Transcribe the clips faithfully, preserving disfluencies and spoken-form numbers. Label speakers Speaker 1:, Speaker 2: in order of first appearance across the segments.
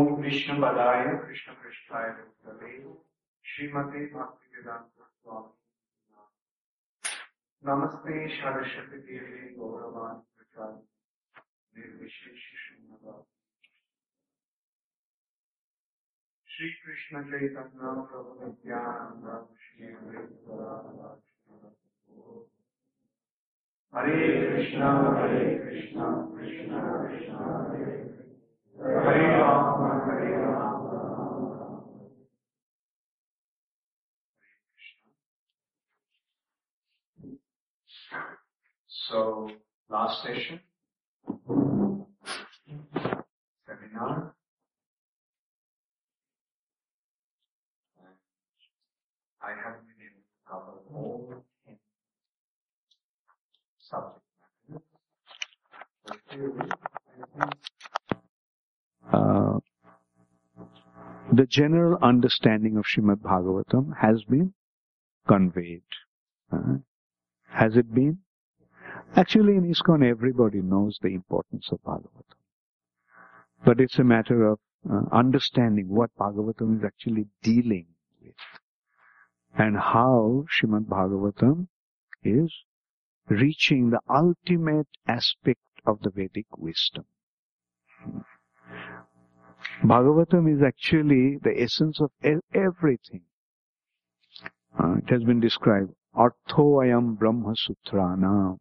Speaker 1: Om Krishna Padaya Krishna Krishnaya Bhutale Srimate Bhaktivedanta Swami Namaste Saraswati Devi Gauravani Prachari Nirvishesh Shunyavadi Shri Krishna Chaitanya Prabhu Nityananda Shri Advaita Hare Krishna Hare Krishna Krishna Krishna Hare Hare Rama Hare Rama. So, last session, seminar, and I haven't been able to cover all ten subject matters. But clearly, I think uh, the general understanding of Srimad Bhagavatam has been conveyed. Uh, has it been? Actually, in ISKCON, everybody knows the importance of Bhagavatam. But it's a matter of uh, understanding what Bhagavatam is actually dealing with and how Srimad Bhagavatam is reaching the ultimate aspect of the Vedic wisdom. Bhagavatam is actually the essence of e- everything. Uh, it has been described, Artho ayam Brahma Sutranam.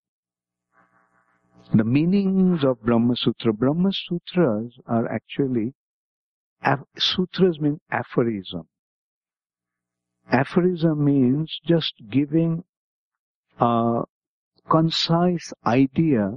Speaker 1: The meanings of Brahma Sutra. Brahma Sutras are actually, af- sutras mean aphorism. Aphorism means just giving a concise idea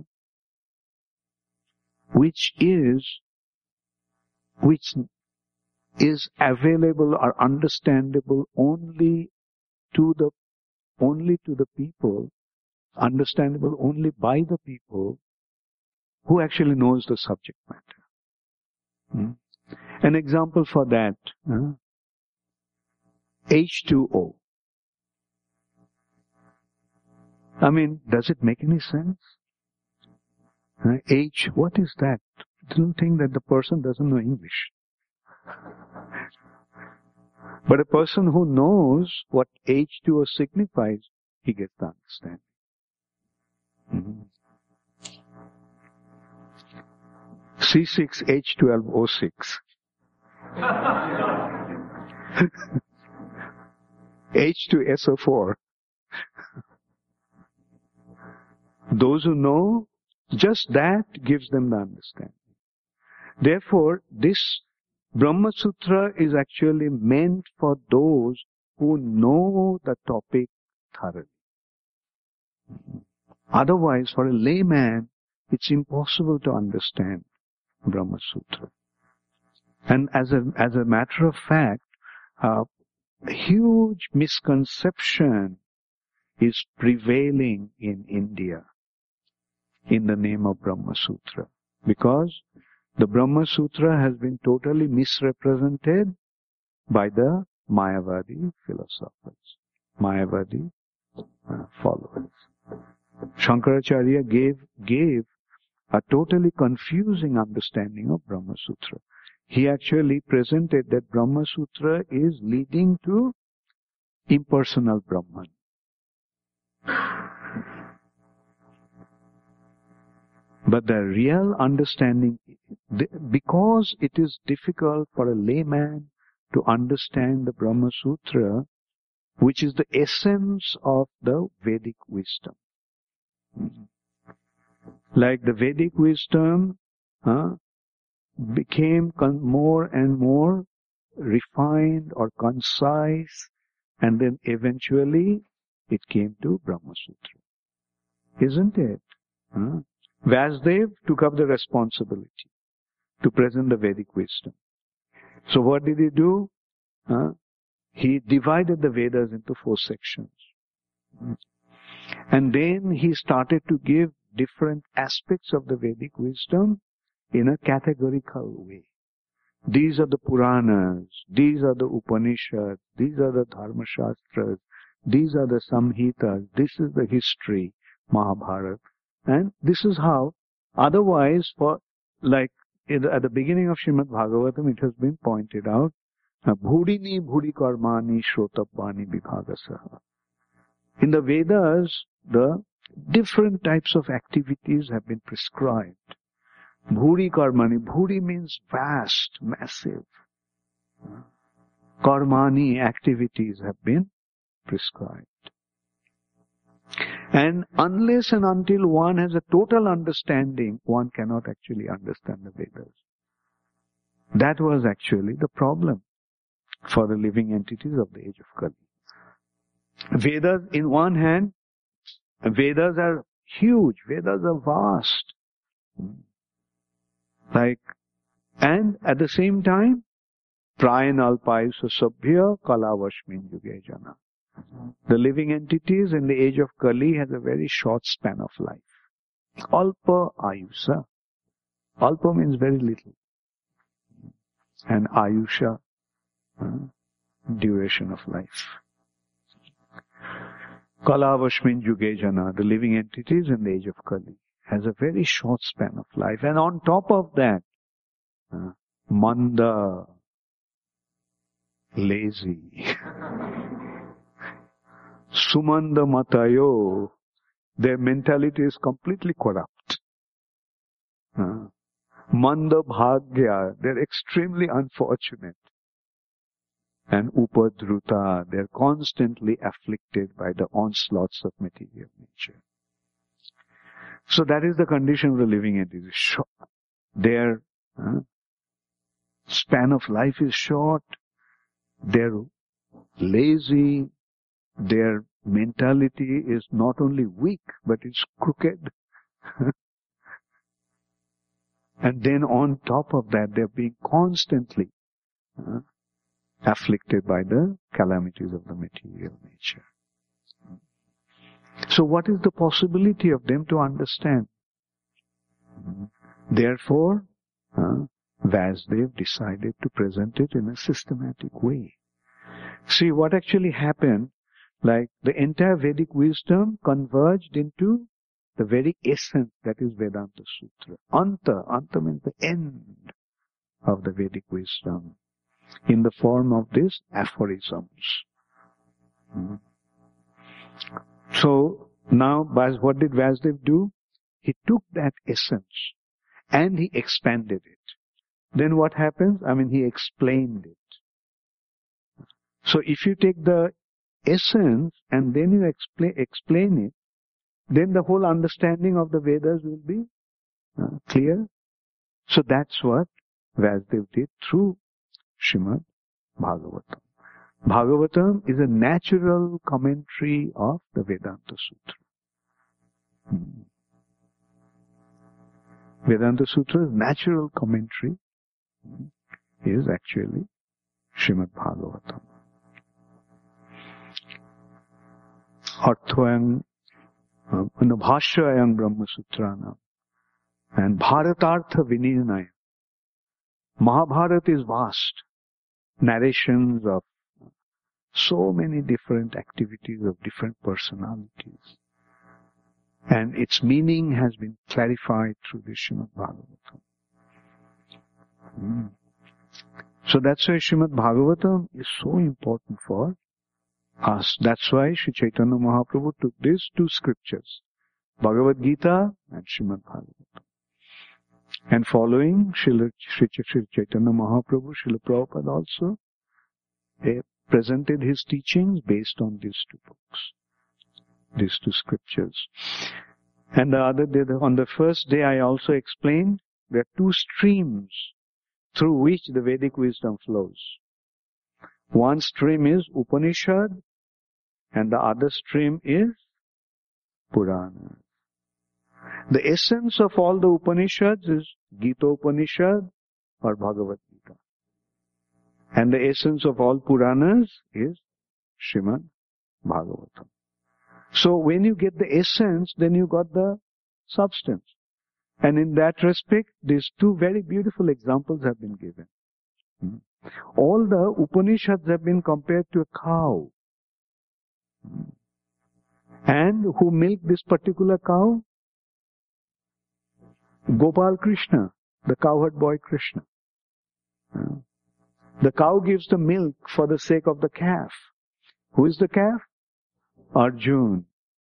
Speaker 1: which is, which is available or understandable only to the, only to the people, understandable only by the people who actually knows the subject matter. Hmm? An example for that, uh, H two O. I mean, does it make any sense? Uh, H, what is that? Don't think that the person doesn't know English. But a person who knows what H two O signifies, he gets the understanding. Mm-hmm. C six H twelve O six. H two S O four. Those who know, just that gives them the understanding. Therefore, this Brahma Sutra is actually meant for those who know the topic thoroughly. Otherwise, for a layman, it's impossible to understand Brahma Sutra. And as a, as a matter of fact, uh, a huge misconception is prevailing in India in the name of Brahma Sutra. Because the Brahma Sutra has been totally misrepresented by the Mayavadi philosophers, Mayavadi uh, followers. Shankaracharya gave, gave a totally confusing understanding of Brahma Sutra. He actually presented that Brahma Sutra is leading to impersonal Brahman. But the real understanding, because it is difficult for a layman to understand the Brahma Sutra, which is the essence of the Vedic wisdom. Like the Vedic wisdom uh, became con- more and more refined or concise, and then eventually it came to Brahma Sutra. Isn't it? Huh? Vasudev took up the responsibility to present the Vedic wisdom. So what did he do? Huh? He divided the Vedas into four sections. And then he started to give different aspects of the Vedic wisdom in a categorical way. These are the Puranas, these are the Upanishads, these are the Dharma Shastras, these are the Samhitas, this is the history, Mahabharata. And this is how, otherwise, for like in the, at the beginning of Srimad Bhagavatam, it has been pointed out, Bhudini Bhudi Karmani Shrotabhani Vibhagasaha. In the Vedas, the different types of activities have been prescribed. Bhuri Karmani. Bhuri means vast, massive. Karmani, activities have been prescribed. And unless and until one has a total understanding, one cannot actually understand the Vedas. That was actually the problem for the living entities of the age of Kali. Vedas, in one hand, Vedas are huge, Vedas are vast. Like, and at the same time, Prayan Alpayusa Sabhya Kalavashmin Yuge Jana. The living entities in the age of Kali has a very short span of life. Alpa Ayusa. Alpa means very little. And Ayusha, uh, duration of life. Kalavashmin Yuge Jana, the living entities in the age of Kali, has a very short span of life. And on top of that, uh, Manda, lazy. Sumanda Matayo, their mentality is completely corrupt. Uh, Manda Bhagya, they're extremely unfortunate. And Upadruta, they're constantly afflicted by the onslaughts of material nature. So that is the condition of the living entities. Their uh, span of life is short, they're lazy, their mentality is not only weak, but it's crooked. And then on top of that, they're being constantly uh, afflicted by the calamities of the material nature. So what is the possibility of them to understand? Therefore, uh, Vasudev decided to present it in a systematic way. See, what actually happened, like the entire Vedic wisdom converged into the very essence that is Vedanta Sutra. Anta, Anta means the end of the Vedic wisdom in the form of these aphorisms. Hmm. So, now, what did Vasudev do? He took that essence and he expanded it. Then what happens? I mean, he explained it. So, if you take the essence and then you explain, explain it, then the whole understanding of the Vedas will be uh, clear. So that's what Vasudev did through Srimad Bhagavatam. Bhagavatam is a natural commentary of the Vedanta Sutra. Hmm. Vedanta Sutra's natural commentary is actually Srimad Bhagavatam. Arthvayam Bhashyayam Brahma Sutranam and Bharatartha Vinirnayam. Mahabharata is vast. Narrations of so many different activities of different personalities. And its meaning has been clarified through the Srimad Bhagavatam. Mm. So that's why Srimad Bhagavatam is so important for us. That's why Sri Chaitanya Mahaprabhu took these two scriptures, Bhagavad Gita and Srimad Bhagavatam. And following Sri Chaitanya Mahaprabhu, Srila Prabhupada also eh, presented his teachings based on these two books, these two scriptures. And the other day, on the first day, I also explained there are two streams through which the Vedic wisdom flows. One stream is Upanishad, and the other stream is Purana. The essence of all the Upanishads is Gita Upanishad or Bhagavad Gita. And the essence of all Puranas is Srimad Bhagavatam. So when you get the essence, then you got the substance. And in that respect, these two very beautiful examples have been given. Hmm. All the Upanishads have been compared to a cow. Hmm. And who milked this particular cow? Gopal Krishna. the cowherd boy Krishna. Uh, the cow gives the milk for the sake of the calf. Who is the calf? Arjuna.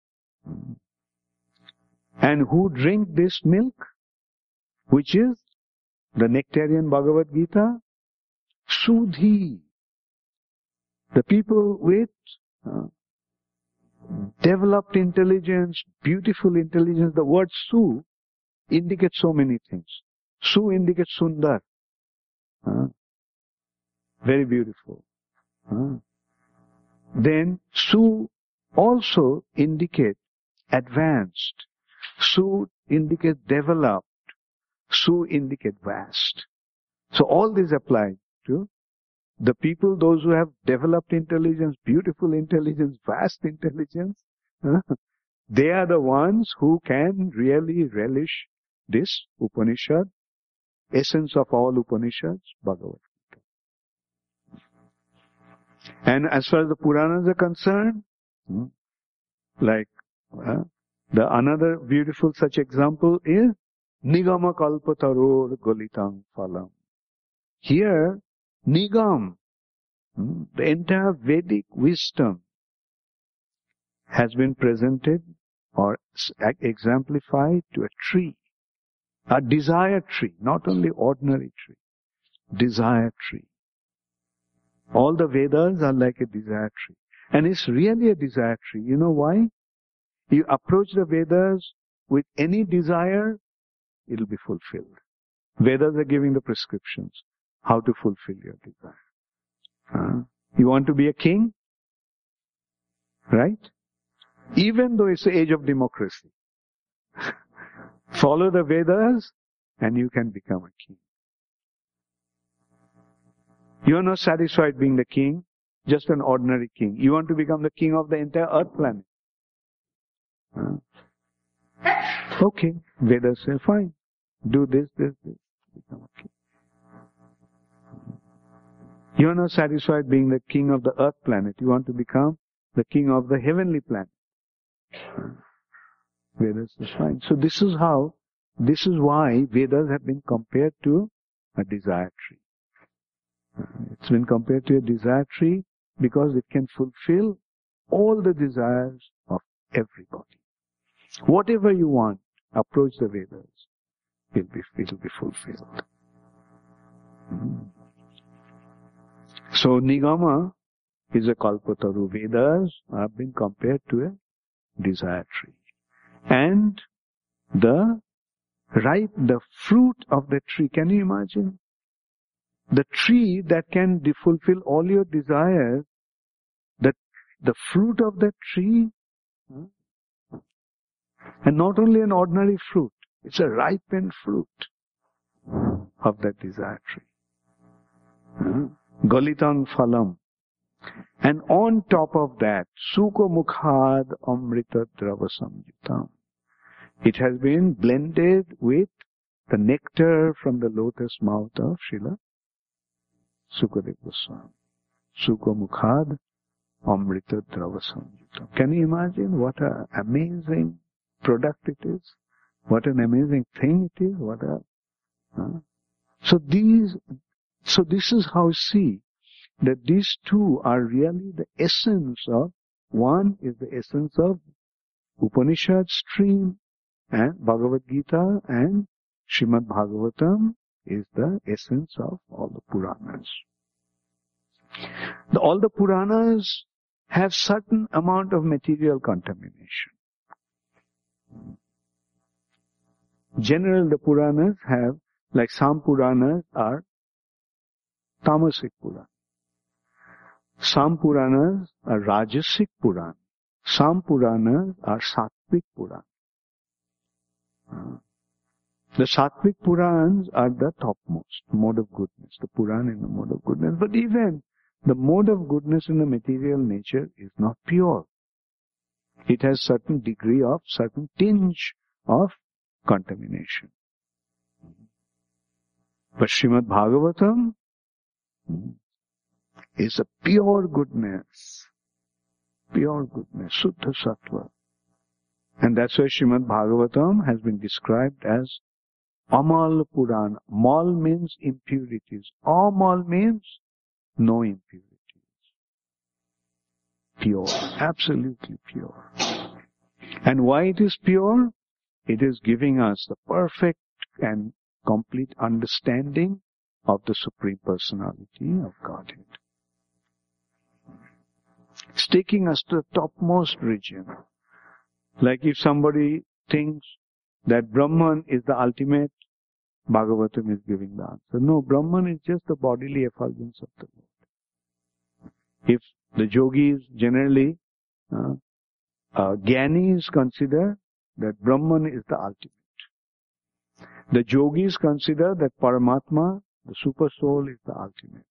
Speaker 1: And who drink this milk, which is the nectarian Bhagavad Gita? Sudhi. The people with uh, developed intelligence, beautiful intelligence. The word Su indicates so many things. Su indicates Sundar. Uh, very beautiful. Uh, then Su also indicates advanced. Su indicates developed. Su indicates vast. So all these apply to the people, those who have developed intelligence, beautiful intelligence, vast intelligence. Uh, they are the ones who can really relish this Upanishad, essence of all Upanishads, Bhagavad Gita. And as far as the Puranas are concerned, hmm, like uh, the another beautiful such example is Nigama Kalpataror Golitam Phalam. Here, Nigam, hmm, the entire Vedic wisdom has been presented or exemplified to a tree. A desire tree, not only ordinary tree. Desire tree. All the Vedas are like a desire tree. And it's really a desire tree. You know why? You approach the Vedas with any desire, it'll be fulfilled. Vedas are giving the prescriptions how to fulfill your desire. Huh? You want to be a king? Right? Even though it's the age of democracy. Follow the Vedas and you can become a king. You are not satisfied being the king, just an ordinary king. You want to become the king of the entire earth planet. Huh? Okay, Vedas say fine. Do this, this, this. Become a king. You are not satisfied being the king of the earth planet. You want to become the king of the heavenly planet. Huh? Vedas is fine. So this is how, this is why Vedas have been compared to a desire tree. It's been compared to a desire tree because it can fulfill all the desires of everybody. Whatever you want, approach the Vedas. It'll be, it'll be fulfilled. Mm-hmm. So Nigama is a Kalpataru. Vedas have been compared to a desire tree. And the ripe, the fruit of the tree, can you imagine? The tree that can de- fulfill all your desires, the, the fruit of that tree, huh? And not only an ordinary fruit, it's a ripened fruit of that desire tree. Huh? Golitam Phalam. And on top of that, Sukha Mukhad Amrita Drava Samjitam. It has been blended with the nectar from the lotus mouth of Srila Sukadeva Goswami. Sukha Mukhad Amrita Drava Samjitam. Can you imagine what an amazing product it is? What an amazing thing it is? What a huh? So these, so this is how you see that these two are really the essence of, one is the essence of Upanishad stream, and Bhagavad Gita, and Srimad Bhagavatam is the essence of all the Puranas. The, all the Puranas have certain amount of material contamination. Generally, the Puranas have, like some Puranas are Tamasic Puranas. Some Puranas are Rajasic Puranas. Some Puranas are Sattvic Puranas. Uh, the Sattvic Puranas are the topmost mode of goodness. The Purana in the mode of goodness. But even the mode of goodness in the material nature is not pure. It has certain degree of, certain tinge of contamination. But Srimad Bhagavatam is a pure goodness. Pure goodness. Suddha Sattva. And that's why Srimad Bhagavatam has been described as Amal Purana. Mal means impurities. Amal means no impurities. Pure. Absolutely pure. And why it is pure? It is giving us the perfect and complete understanding of the Supreme Personality of Godhead. It's taking us to the topmost region. Like if somebody thinks that Brahman is the ultimate, Bhagavatam is giving the answer. No, Brahman is just the bodily effulgence of the Lord. If the yogis generally, uh, uh, Gyanis consider that Brahman is the ultimate. The yogis consider that Paramatma, the super soul, is the ultimate.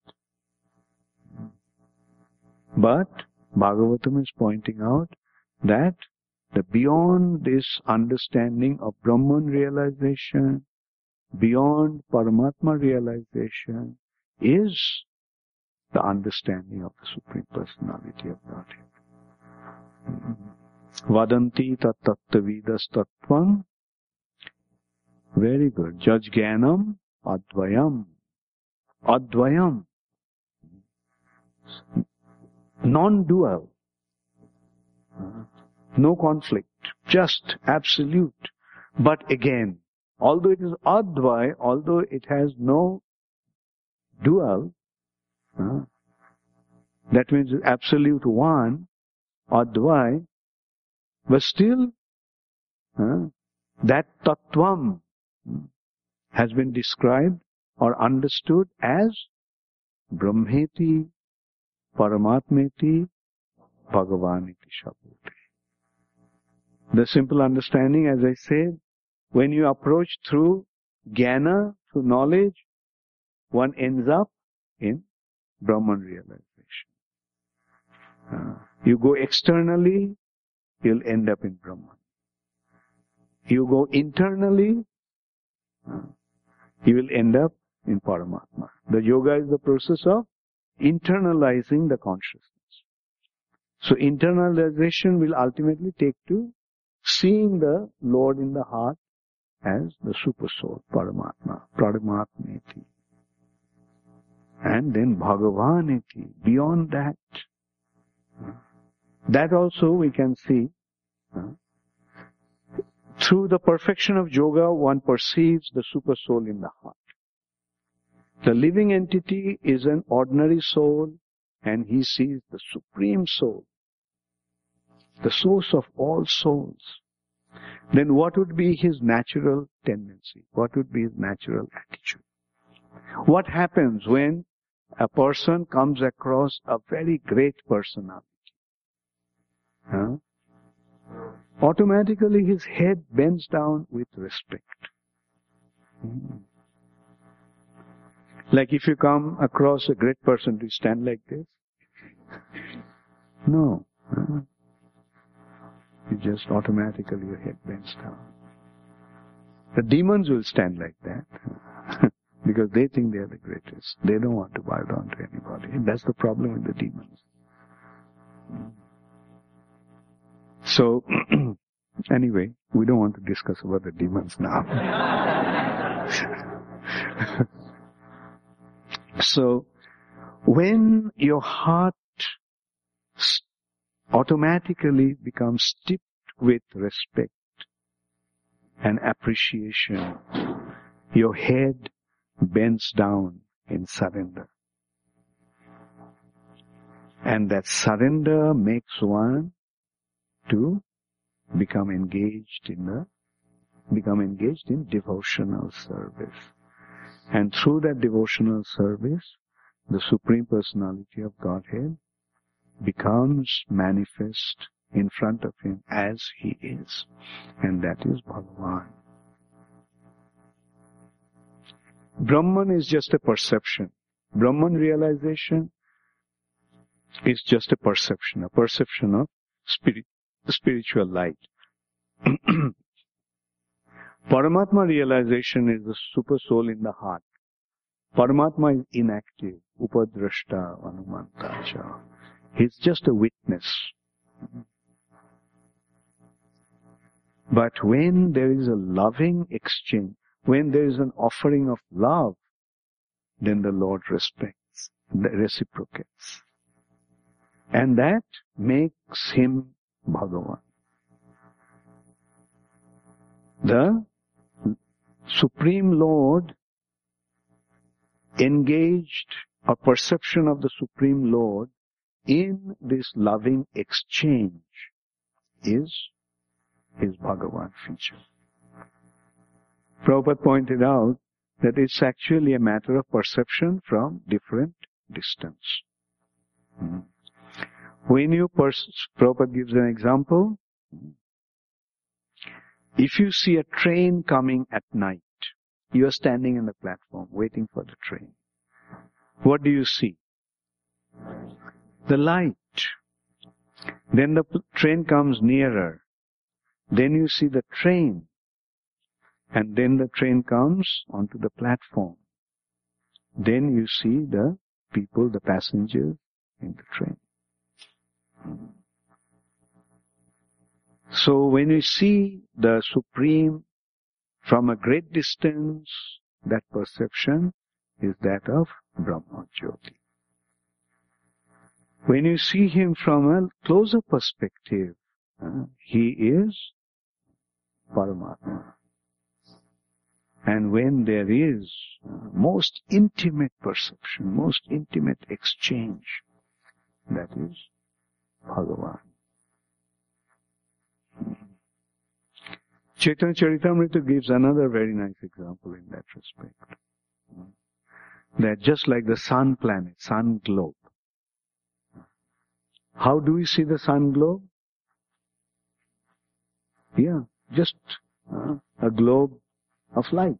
Speaker 1: But Bhagavatam is pointing out that the beyond this understanding of Brahman realization, beyond Paramatma realization, is the understanding of the Supreme Personality of Godhead. Vadanti tat tattvavidas tattvam. Very good. Judge Jnanam Advayam. Advayam. Non-dual. No conflict. Just absolute. But again, although it is Advay, although it has no dual, uh, that means absolute one, Advay, but still, uh, that Tattvam has been described or understood as Brahmeti, Paramatmeti, Bhagavaniti Shabhuti. The simple understanding, as I said, when you approach through jnana, through knowledge, one ends up in Brahman realization. Uh, you go externally, you'll end up in Brahman. You go internally, uh, you will end up in Paramatma. The yoga is the process of internalizing the consciousness. So internalization will ultimately take to seeing the Lord in the heart as the super soul, Paramatma, Paramatmeti. And then Bhagavaniti, beyond that. That also we can see. Through the perfection of yoga, one perceives the super soul in the heart. The living entity is an ordinary soul, and he sees the supreme soul, the source of all souls. Then what would be his natural tendency? What would be his natural attitude? What happens when a person comes across a very great personality? Huh? Automatically his head bends down with respect. Hmm. Like if you come across a great person, do you stand like this? No. Huh? You just automatically your head bends down. The demons will stand like that because they think they are the greatest. They don't want to bow down to anybody. And that's the problem with the demons. So, anyway, we don't want to discuss about the demons now. So, when your heart automatically becomes tipped with respect and appreciation, your head bends down in surrender. And that surrender makes one to become engaged in the, become engaged in devotional service. And through that devotional service, the Supreme Personality of Godhead becomes manifest in front of him as he is. And that is Bhagavan. Brahman is just a perception. Brahman realization is just a perception, a perception of spirit, spiritual light. Paramatma realization is the super soul in the heart. Paramatma is inactive. Upadrashta Anumantacha. He's just a witness. But when there is a loving exchange, when there is an offering of love, then the Lord respects, reciprocates. And that makes him Bhagavan. The Supreme Lord engaged, or perception of the Supreme Lord in this loving exchange is his Bhagavan feature. Prabhupada pointed out that it's actually a matter of perception from different distance. Hmm. When you, pers- Prabhupada gives an example. If you see a train coming at night, you are standing in the platform waiting for the train. What do you see? The light. Then the pl- train comes nearer. Then you see the train. And then the train comes onto the platform. Then you see the people, the passengers in the train. So when you see the Supreme from a great distance, that perception is that of Brahma Jyoti. When you see him from a closer perspective, uh, he is Paramatma. And when there is most intimate perception, most intimate exchange, that is Bhagavan. Chaitanya Charitamrita gives another very nice example in that respect. That just like the sun planet, sun globe. How do we see the sun globe? Yeah, just uh, a globe of light.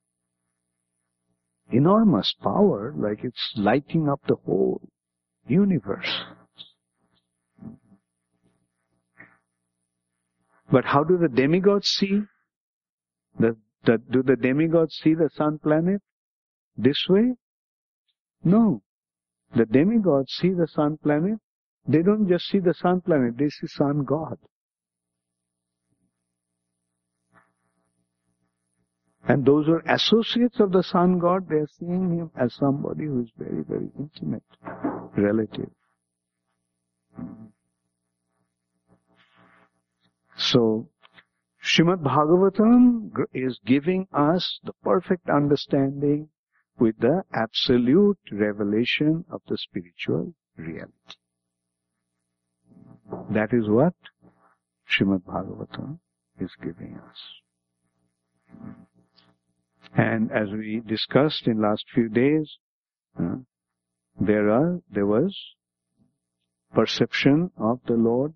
Speaker 1: Enormous power, like it's lighting up the whole universe. But how do the demigods see? The, the, do the demigods see the sun planet this way? No. The demigods see the sun planet. They don't just see the sun planet, they see sun god. And those who are associates of the sun god, they are seeing him as somebody who is very, very intimate, relative. So, Srimad Bhagavatam is giving us the perfect understanding with the absolute revelation of the spiritual reality. That is what Srimad Bhagavatam is giving us. And as we discussed in last few days, uh, there are there was perception of the Lord.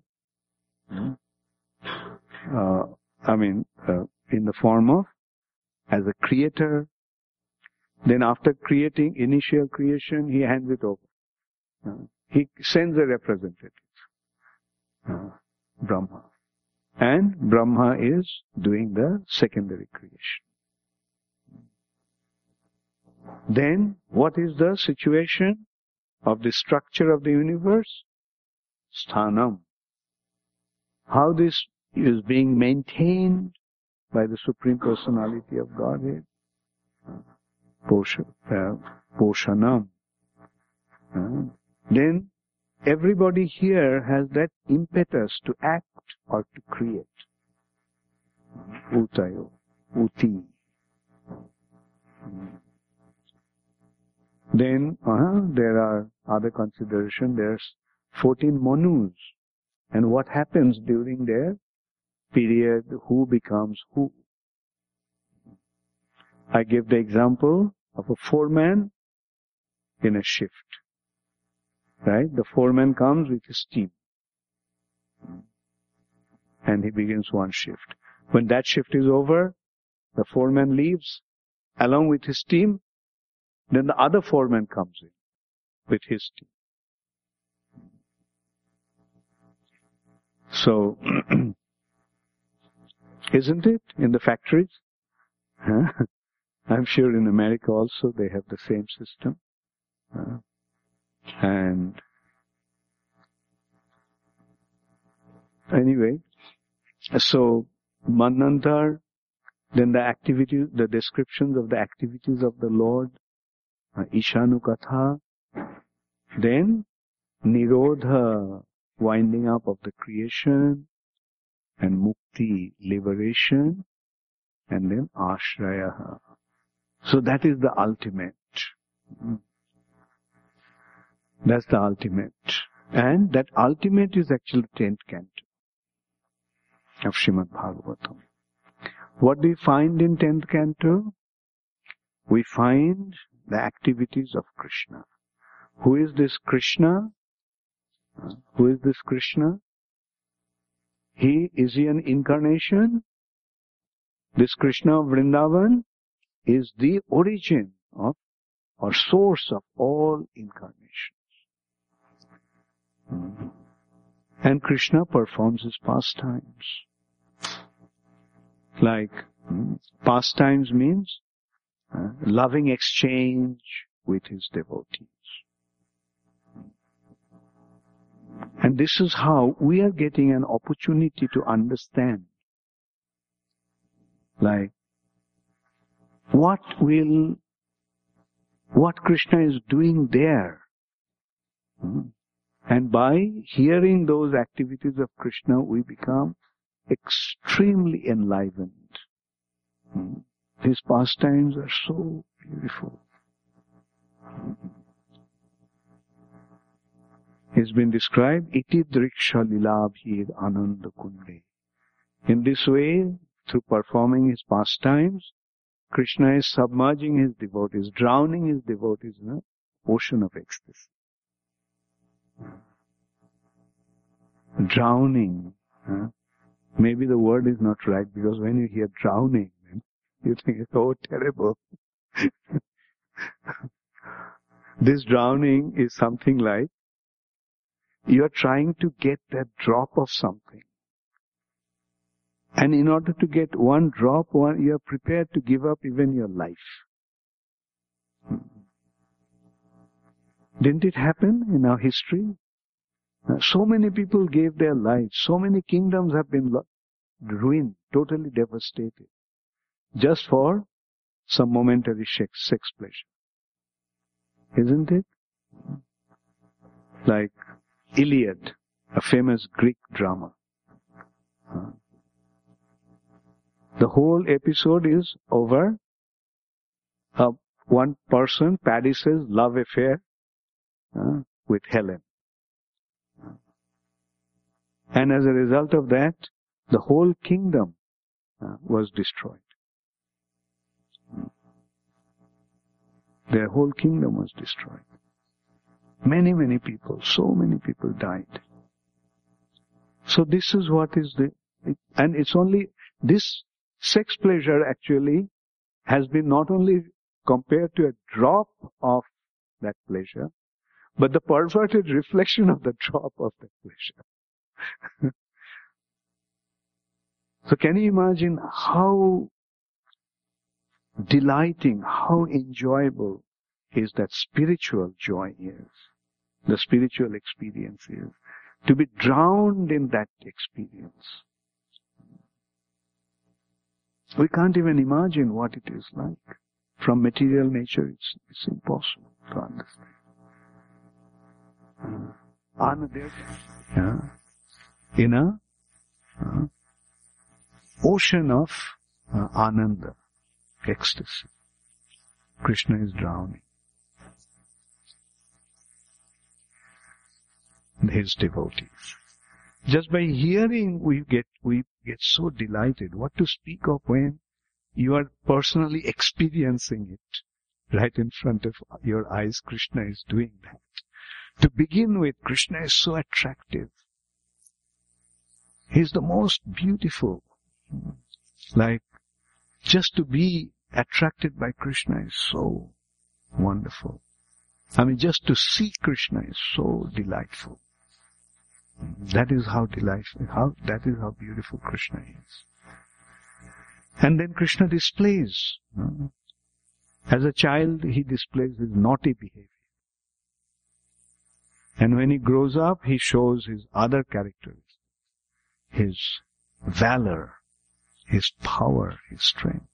Speaker 1: Uh, I mean, uh, in the form of as a creator. Then after creating initial creation, he hands it over. Uh, he sends a representative, uh, Brahma, and Brahma is doing the secondary creation. Then, what is the situation of the structure of the universe? Sthanam. How this is being maintained by the Supreme Personality of Godhead? Posha, uh, Poshanam. Uh, then, everybody here has that impetus to act or to create. Utayo, Uti. Then uh, there are other considerations. There's fourteen monus. And what happens during their period, who becomes who. I give the example of a foreman in a shift. Right? The foreman comes with his team. And he begins one shift. When that shift is over, the foreman leaves along with his team. Then the other foreman comes in with his team. So, isn't it in the factories? Huh? I'm sure in America also they have the same system. Uh, and anyway, so Manvantar then the activities, the descriptions of the activities of the Lord, uh, Ishanukatha, then Nirodha, winding up of the creation, and Mukti, liberation, and then Ashraya. So that is the ultimate. That's the ultimate. And that ultimate is actually the tenth canto of Srimad Bhagavatam. What do we find in tenth canto? We find the activities of Krishna. Who is this Krishna? Who is this Krishna? He, is he an incarnation? This Krishna of Vrindavan is the origin of or source of all incarnations. And Krishna performs his pastimes. Like, pastimes means uh, loving exchange with his devotees. And this is how we are getting an opportunity to understand, like, what will, what Krishna is doing there. And by hearing those activities of Krishna, we become extremely enlivened. His pastimes are so beautiful. It's been described, iti driksha lilabhir ananda kunde. In this way, through performing his pastimes, Krishna is submerging his devotees, drowning his devotees in an ocean of ecstasy. Drowning. Huh? Maybe the word is not right, because when you hear drowning, you think, oh, terrible. This drowning is something like, you are trying to get that drop of something. And in order to get one drop, one, you are prepared to give up even your life. Didn't it happen in our history? So many people gave their lives. So many kingdoms have been ruined, totally devastated, just for some momentary sex pleasure. Isn't it? Like Iliad, a famous Greek drama. The whole episode is over uh, one person, Paris' love affair uh, with Helen. And as a result of that, the whole kingdom uh, was destroyed. Their whole kingdom was destroyed. Many, many people, so many people died. So this is what is the, it, and it's only, this sex pleasure actually has been not only compared to a drop of that pleasure, but the perverted reflection of the drop of that pleasure. So can you imagine how delighting, how enjoyable is that spiritual joy is, the spiritual experience is, to be drowned in that experience. We can't even imagine what it is like. From material nature, it's, it's impossible to understand. Uh, yeah. In a uh, ocean of uh, ananda, ecstasy, Krishna is drowning. His devotees. Just by hearing, we get we get so delighted. What to speak of when you are personally experiencing it right in front of your eyes? Krishna is doing that. To begin with, Krishna is so attractive. He is the most beautiful. Like, just to be attracted by Krishna is so wonderful. I mean, just to see Krishna is so delightful. That is how delightful, how, that is how beautiful Krishna is. And then Krishna displays. Uh, as a child, he displays his naughty behavior. And when he grows up, he shows his other characteristics. His valor, his power, his strength.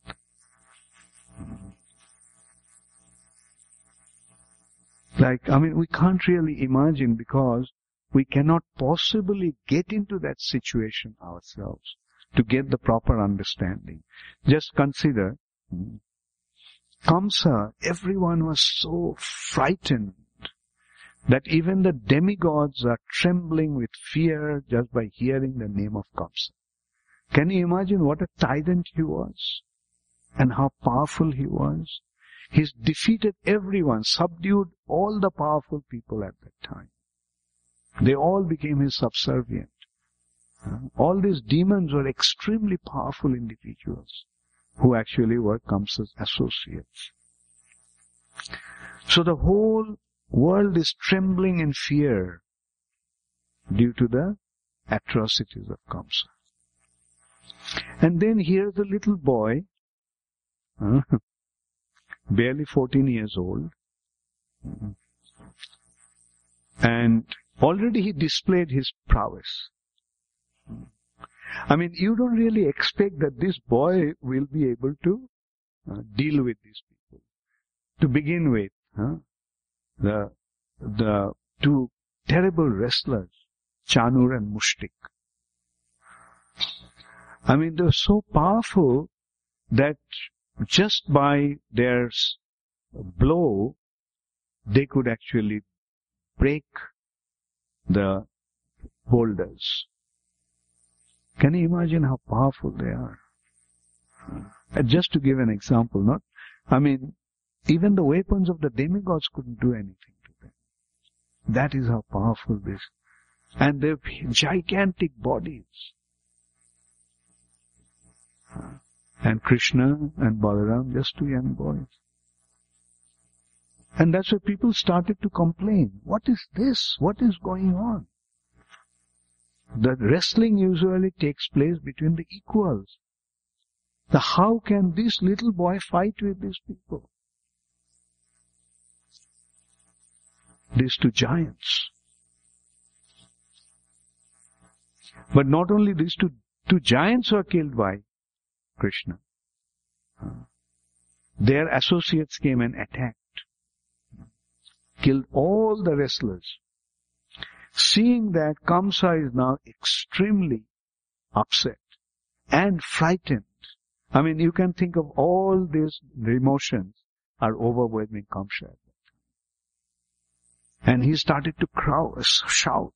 Speaker 1: Like, I mean, we can't really imagine because we cannot possibly get into that situation ourselves to get the proper understanding. Just consider, Kamsa, everyone was so frightened that even the demigods are trembling with fear just by hearing the name of Kamsa. Can you imagine what a tyrant he was? And how powerful he was? He's defeated everyone, subdued all the powerful people at that time. They all became his subservient. All these demons were extremely powerful individuals who actually were Kamsa's associates. So the whole world is trembling in fear due to the atrocities of Kamsa. And then here's the little boy, uh, barely fourteen years old, and already he displayed his prowess. I mean, you don't really expect that this boy will be able to uh, deal with these people. To begin with, huh? the the two terrible wrestlers, Chanur and Mushtik. I mean, they were so powerful that just by their blow, they could actually break the boulders. Can you imagine how powerful they are? And just to give an example, not, I mean, even the weapons of the demigods couldn't do anything to them. That is how powerful this. And they have gigantic bodies. And Krishna and Balaram, just two young boys. And that's why people started to complain. What is this? What is going on? The wrestling usually takes place between the equals. The how can this little boy fight with these people? These two giants. But not only these two, two giants were killed by Krishna. Their associates came and attacked. Killed all the wrestlers. Seeing that, Kamsa is now extremely upset and frightened. I mean, you can think of all these emotions are overwhelming Kamsa. And he started to crow, shout,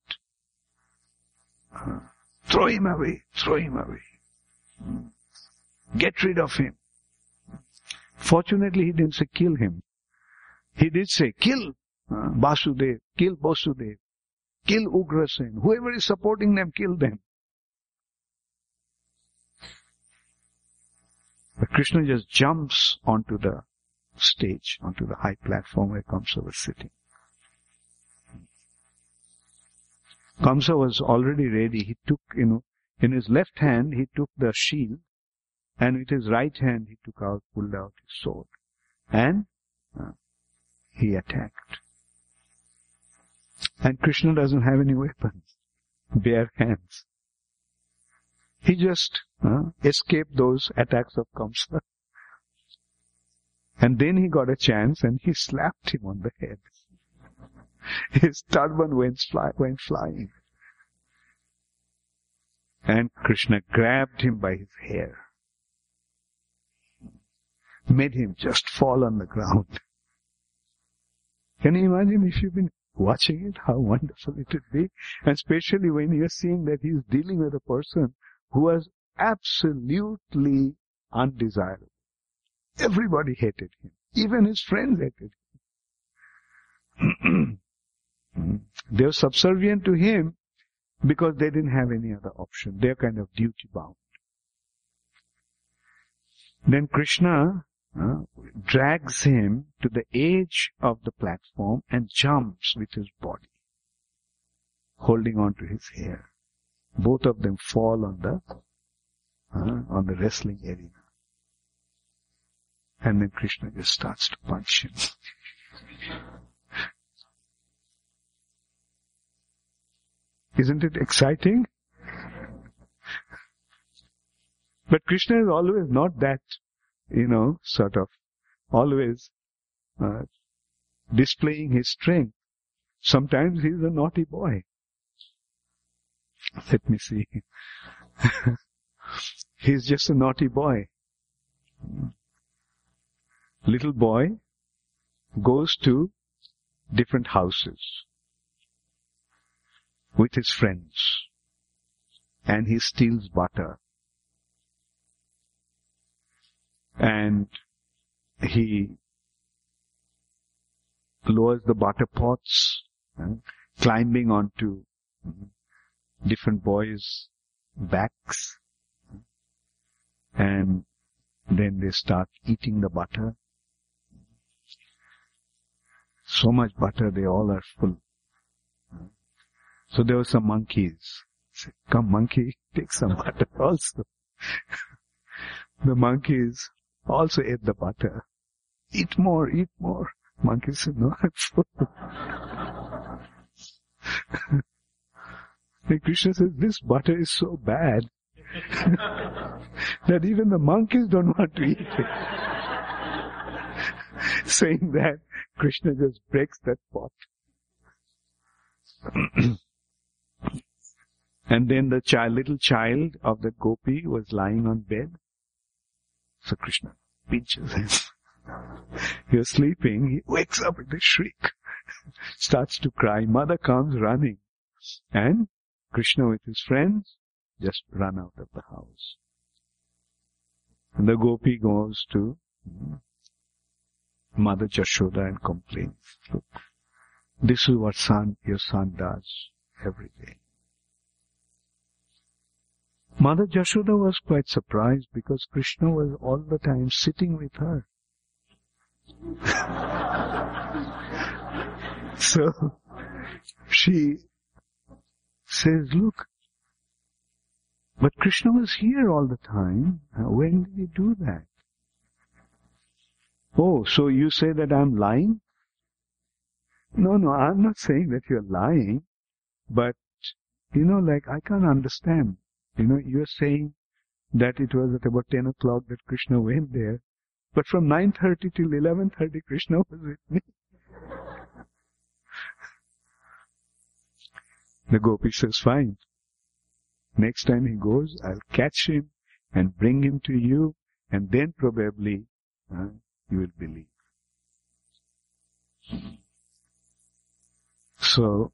Speaker 1: throw him away, throw him away. Get rid of him. Fortunately, he didn't say kill him. He did say kill uh, Basudev, kill Basudev, kill Ugrasen. Whoever is supporting them, kill them. But Krishna just jumps onto the stage, onto the high platform where Kamsa was sitting. Kamsa was already ready. He took, you know, in his left hand, he took the shield, and with his right hand, he took out, pulled out his sword. And uh, he attacked. And Krishna doesn't have any weapons. Bare hands. He just uh, escaped those attacks of Kamsa. And then he got a chance and he slapped him on the head. His turban went, fly, went flying. And Krishna grabbed him by his hair. Made him just fall on the ground. Can you imagine if you've been watching it, how wonderful it would be? And especially when you're seeing that he's dealing with a person who was absolutely undesirable. Everybody hated him. Even his friends hated him. They were subservient to him because they didn't have any other option. They're kind of duty bound. Then Krishna uh, drags him to the edge of the platform and jumps with his body, holding on to his hair. Both of them fall on the uh, on the wrestling arena. And then Krishna just starts to punch him. Isn't it exciting? But Krishna is always not that, you know, sort of, always uh, displaying his strength. Sometimes he is a naughty boy. Let me see. He's just a naughty boy. Little boy goes to different houses with his friends and he steals butter. And he lowers the butter pots, uh, climbing onto different boys' backs, and then they start eating the butter. So much butter, they all are full. So there were some monkeys. Said, come monkey, take some butter also. The monkeys also ate the butter. Eat more, eat more. Monkey said, no, I'm full. And Krishna says, this butter is so bad that even the monkeys don't want to eat it. Saying that, Krishna just breaks that pot. And then the child, little child of the gopi was lying on bed. So Krishna pinches him. He was sleeping. He wakes up with a shriek. Starts to cry. Mother comes running. And Krishna with his friends just run out of the house. And the gopi goes to Mother Jashoda and complains. Look, this is what son, your son does every day. Mother Jashoda was quite surprised because Krishna was all the time sitting with her. So she says, look, but Krishna was here all the time. When did he do that? Oh, so you say that I'm lying? No, no, I'm not saying that you're lying. But, you know, like, I can't understand. You know, you're saying that it was at about ten o'clock that Krishna went there. But from nine thirty till eleven thirty, Krishna was with me. The gopi says, fine. Next time he goes, I'll catch him and bring him to you, and then probably uh, you will believe. So,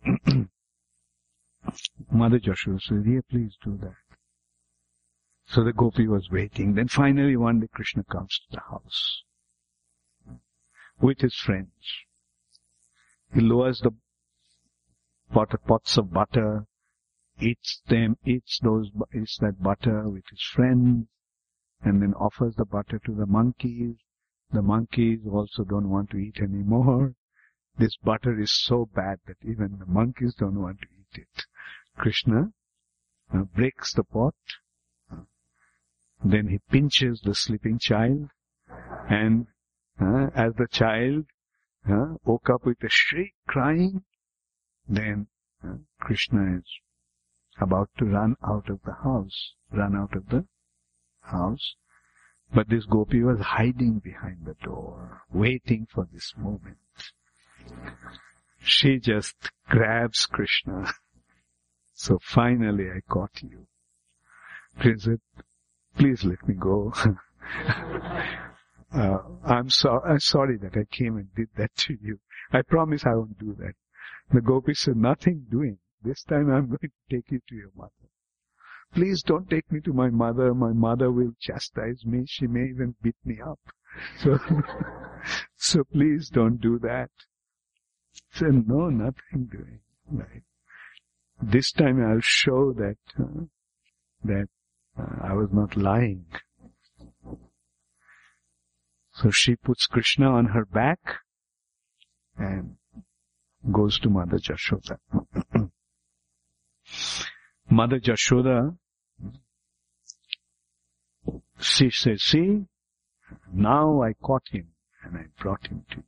Speaker 1: Mother Jashoda says, yeah, please do that. So the gopi was waiting. Then finally one day Krishna comes to the house with his friends. He lowers the pot, pots of butter, eats them, eats those, eats that butter with his friends, and then offers the butter to the monkeys. The monkeys also don't want to eat anymore. This butter is so bad that even the monkeys don't want to eat it. Krishna uh, breaks the pot. Then he pinches the sleeping child, and uh, as the child uh, woke up with a shriek, crying, then uh, Krishna is about to run out of the house, run out of the house. But this gopi was hiding behind the door, waiting for this moment. She just grabs Krishna. So finally I caught you. Please, please let me go. uh, I'm, so, I'm sorry that I came and did that to you. I promise I won't do that. The gopi said, nothing doing. This time I'm going to take you to your mother. Please don't take me to my mother. My mother will chastise me. She may even beat me up. So, so please don't do that. I said, no, nothing doing. Right. This time I'll show that, uh, that uh, I was not lying. So she puts Krishna on her back and goes to Mother Jashoda. Mother Jashoda, she says, see, now I caught him and I brought him to you.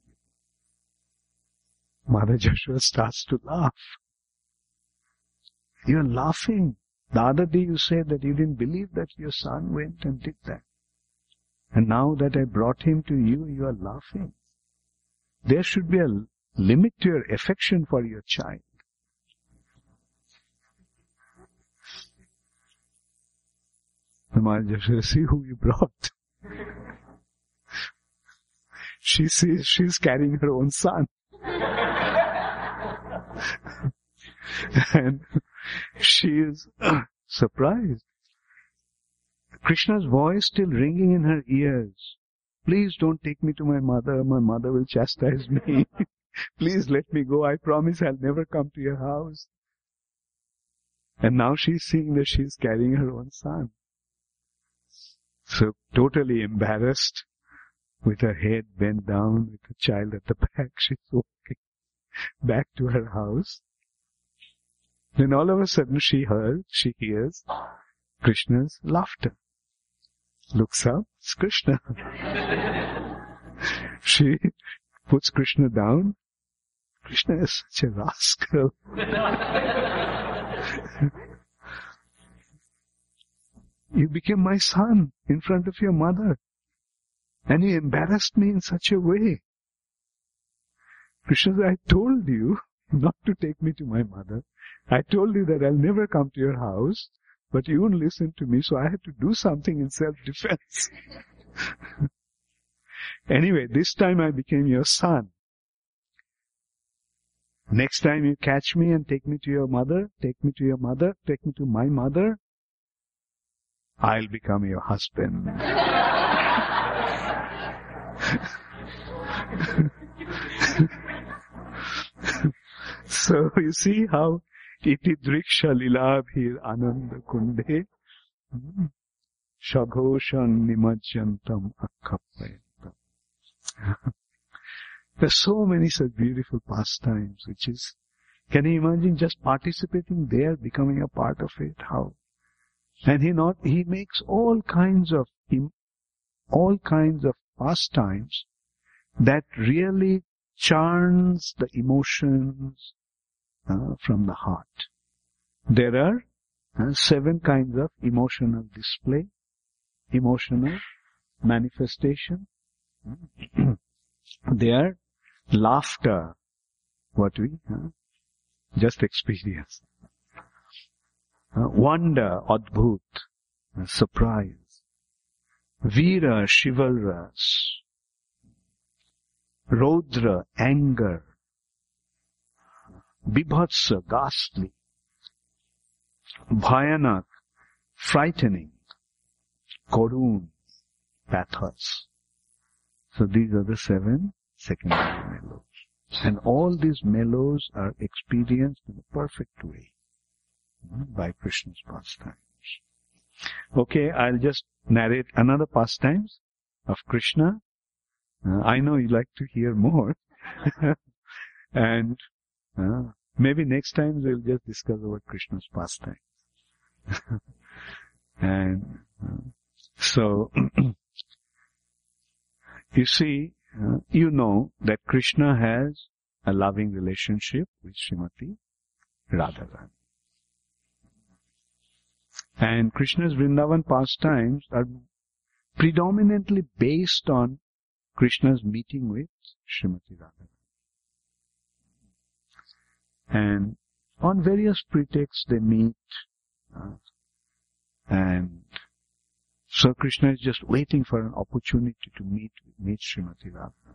Speaker 1: Mother Jashoda starts to laugh. You're laughing. The other day you said that you didn't believe that your son went and did that. And now that I brought him to you, you are laughing. There should be a limit to your affection for your child. The mother says, see who you brought. She sees she's carrying her own son. And she is uh, surprised. Krishna's voice still ringing in her ears. Please don't take me to my mother. My mother will chastise me. Please let me go. I promise I'll never come to your house. And now she's seeing that she's carrying her own son. So totally embarrassed, with her head bent down, with the child at the back, she's walking back to her house. Then all of a sudden she heard, she hears Krishna's laughter. Looks up, it's Krishna. She puts Krishna down. Krishna is such a rascal. You became my son in front of your mother. And you embarrassed me in such a way. Krishna said, I told you not to take me to my mother. I told you that I'll never come to your house, but you wouldn't listen to me, so I had to do something in self-defense. Anyway, this time I became your son. Next time you catch me and take me to your mother, take me to your mother, take me to my mother, I'll become your husband. So you see how iti driksha lilabhir ananda kunde shaghoshan nimajjantam akkapayantam. There's so many such beautiful pastimes, which is, can you imagine just participating there, becoming a part of it? How? And he not, he makes all kinds of, all kinds of pastimes that really churns the emotions uh, from the heart. There are uh, seven kinds of emotional display, emotional manifestation. They are laughter, what we uh, just experience. Uh, wonder, adbhut, uh, surprise. Veera, chivalrous. Rodra, anger. Bibhatsa, ghastly. Bhayanak, frightening. Korun, pathos. So these are the seven secondary mellows. And all these mellows are experienced in a perfect way by Krishna's pastimes. Okay, I'll just narrate another pastimes of Krishna. Uh, I know you like to hear more. And uh, maybe next time we'll just discuss about Krishna's pastimes. And uh, so, you see, uh, you know that Krishna has a loving relationship with Srimati Radharani. And Krishna's Vrindavan pastimes are predominantly based on Krishna's meeting with Srimati Radharani. And on various pretexts they meet. Uh, and so Krishna is just waiting for an opportunity to meet, meet Srimati Radharani.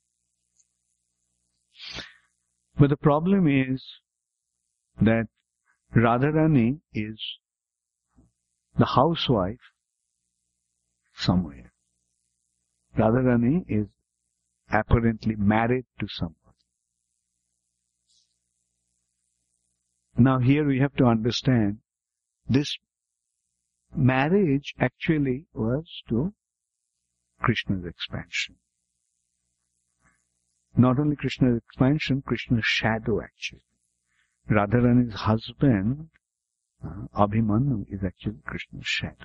Speaker 1: But the problem is that Radharani is the housewife somewhere. Radharani is apparently married to somebody. Now here we have to understand this marriage actually was to Krishna's expansion. Not only Krishna's expansion, Krishna's shadow actually. Radharani's husband, uh, Abhimanyu, is actually Krishna's shadow.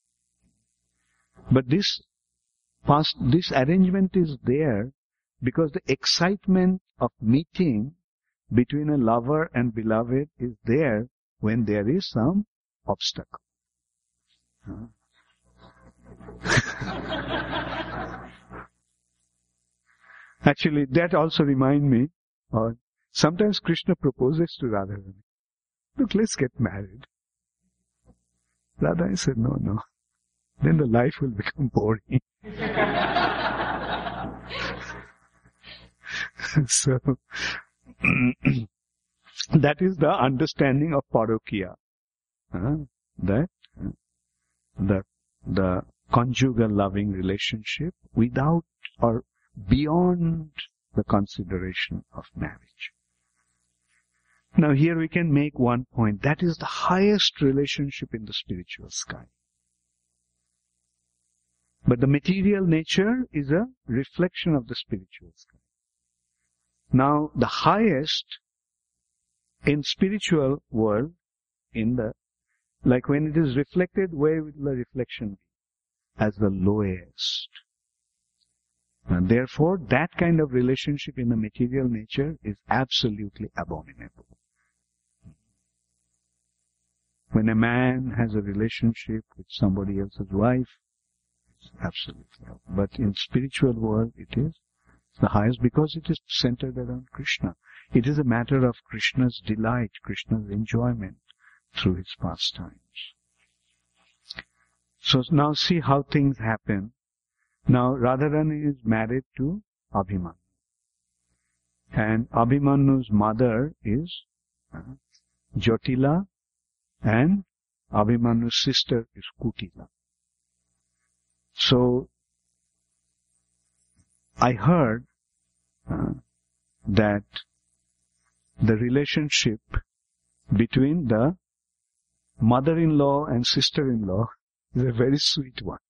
Speaker 1: But this past, this arrangement is there because the excitement of meeting between a lover and beloved is there when there is some obstacle. Huh? Actually, that also reminds me, or sometimes Krishna proposes to Radharani, look, let's get married. Radharani said, no, no. Then the life will become boring. So, that is the understanding of Parokiya. Uh, that uh, the the conjugal loving relationship without or beyond the consideration of marriage. Now here we can make one point. That is the highest relationship in the spiritual sky. But the material nature is a reflection of the spiritual sky. Now the highest in spiritual world, in the, like when it is reflected, where will the reflection be? As the lowest. And therefore, that kind of relationship in the material nature is absolutely abominable. When a man has a relationship with somebody else's wife, it's absolutely abominable. But in spiritual world, it is the highest because it is centered around Krishna. It is a matter of Krishna's delight, Krishna's enjoyment through his pastimes. So now see how things happen. Now Radharani is married to Abhimanyu. And Abhimanyu's mother is uh, Jyotila, and Abhimanyu's sister is Kutila. So I heard uh, that the relationship between the mother-in-law and sister-in-law is a very sweet one.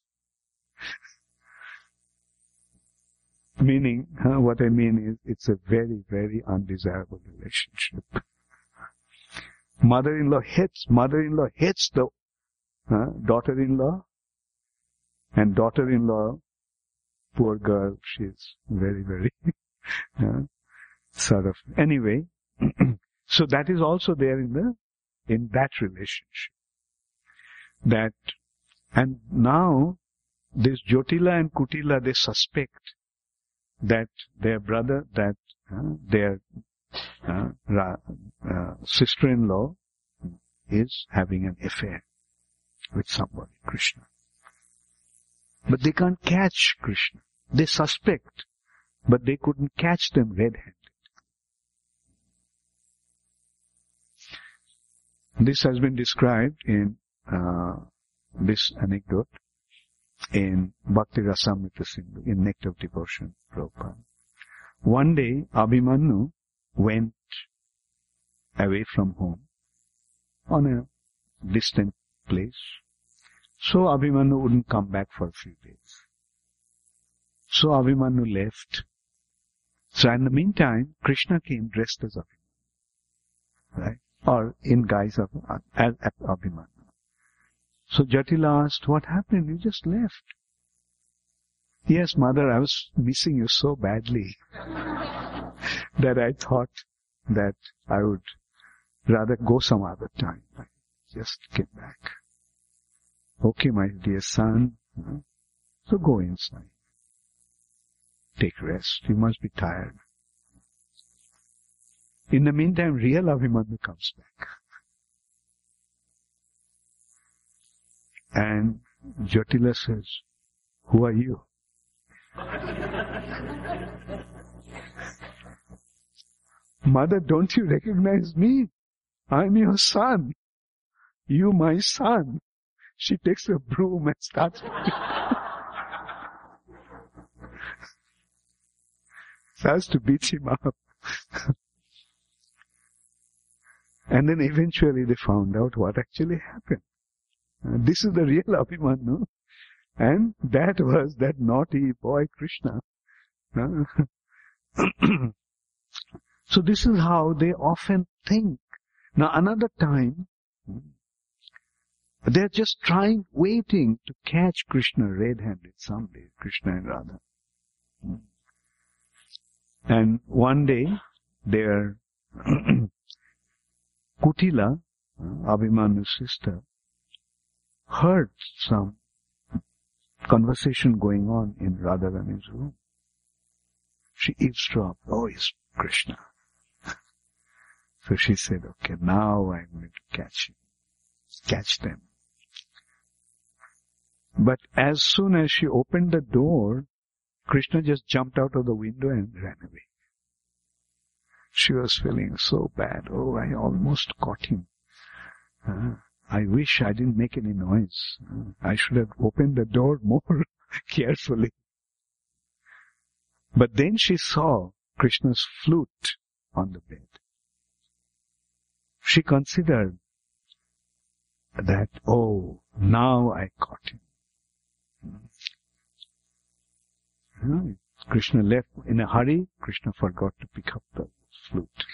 Speaker 1: Meaning, uh, what I mean is, it's a very, very undesirable relationship. Mother-in-law hates, mother-in-law hates the uh, daughter-in-law, and daughter-in-law, poor girl, she's very, very uh, sort of. Anyway, so that is also there in the in that relationship. That, and now this Jyotila and Kutila, they suspect that their brother, that uh, their uh, ra, uh, sister-in-law is having an affair with somebody, Krishna. But they can't catch Krishna. They suspect, but they couldn't catch them red-handed. This has been described in uh, this anecdote in Bhakti Rasamrita Sindhu, in Nectar of Devotion, Prabhupada. One day, Abhimanyu went away from home on a distant place. So Abhimanyu wouldn't come back for a few days. So Abhimanyu left. So in the meantime, Krishna came dressed as Abhimanyu, right? Or in guise of as Abhimanyu. So Jyotila asked, what happened? You just left. Yes, mother, I was missing you so badly that I thought that I would rather go some other time. I just came back. Okay, my dear son. So go inside. Take rest. You must be tired. In the meantime, real Abhimanyu comes back. And Jyotila says, who are you? Mother, don't you recognize me? I'm your son. You my son. She takes a broom and starts starts to beat him up. And then eventually they found out what actually happened. Uh, this is the real Abhimanyu. And that was that naughty boy Krishna. Uh, so this is how they often think. Now another time, they're just trying, waiting to catch Krishna red-handed someday, Krishna and Radha. And one day, their Kutila Abhimanu's sister, heard some conversation going on in Radharani's room. She eavesdropped. Oh, it's Krishna. So she said, okay, now I'm going to catch him. Catch them. But as soon as she opened the door, Krishna just jumped out of the window and ran away. She was feeling so bad. Oh, I almost caught him. Uh, I wish I didn't make any noise. Uh, I should have opened the door more carefully. But then she saw Krishna's flute on the bed. She considered that, oh, now I caught him. Uh, Krishna left in a hurry. Krishna forgot to pick up the flute.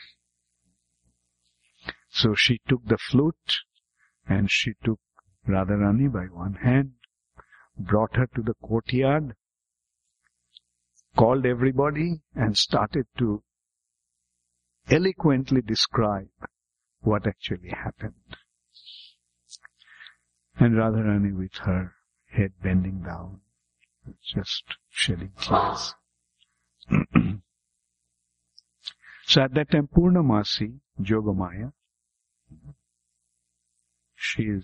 Speaker 1: So she took the flute and she took Radharani by one hand, brought her to the courtyard, called everybody and started to eloquently describe what actually happened. And Radharani, with her head bending down, just shedding tears. So at that time, Purnamasi, Jogamaya, she is,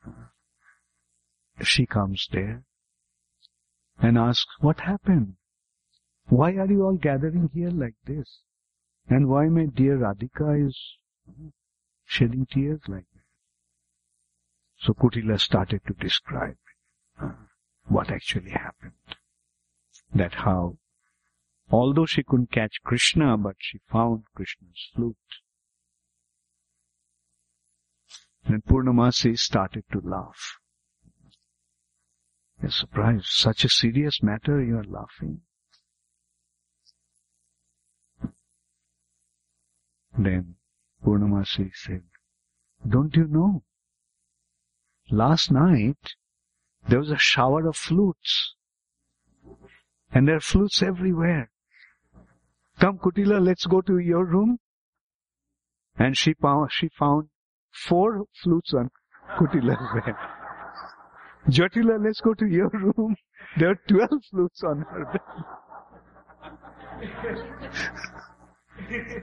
Speaker 1: she comes there and asks, what happened? Why are you all gathering here like this? And why my dear Radhika is shedding tears like that? So Kutila started to describe uh, what actually happened. That how, although she couldn't catch Krishna, but she found Krishna's flute. And Purnamasi started to laugh. You're surprised. Such a serious matter, you are laughing. Then Purnamasi said, don't you know? Last night, there was a shower of flutes. And there are flutes everywhere. Come, Kutila, let's go to your room. And she found, she found four flutes on Kutila's bed. Jatila, let's go to your room. There are twelve flutes on her bed.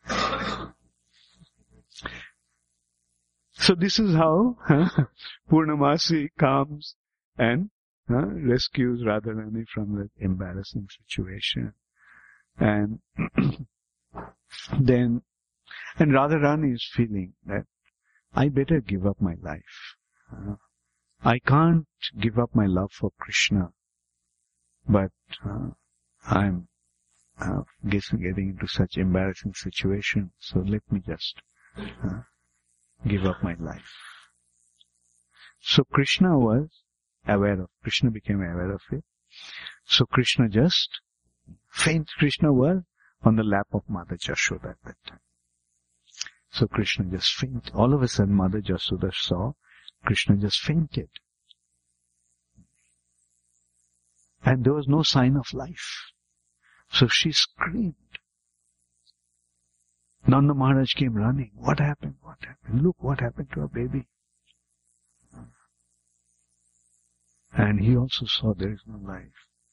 Speaker 1: So this is how huh, Purnamasi comes and huh, rescues Radharani from that embarrassing situation. And then, and Radharani is feeling that I better give up my life. Uh, I can't give up my love for Krishna, but uh, I'm uh, getting into such embarrassing situation, so let me just uh, give up my life. So Krishna was aware of, Krishna became aware of it. So Krishna just faint. Krishna was on the lap of Mother Jashoda at that time. So Krishna just fainted. All of a sudden Mother Jashoda saw Krishna just fainted. And there was no sign of life. So she screamed. Nanda Maharaj came running. What happened? What happened? Look what happened to our baby. And he also saw there is no life.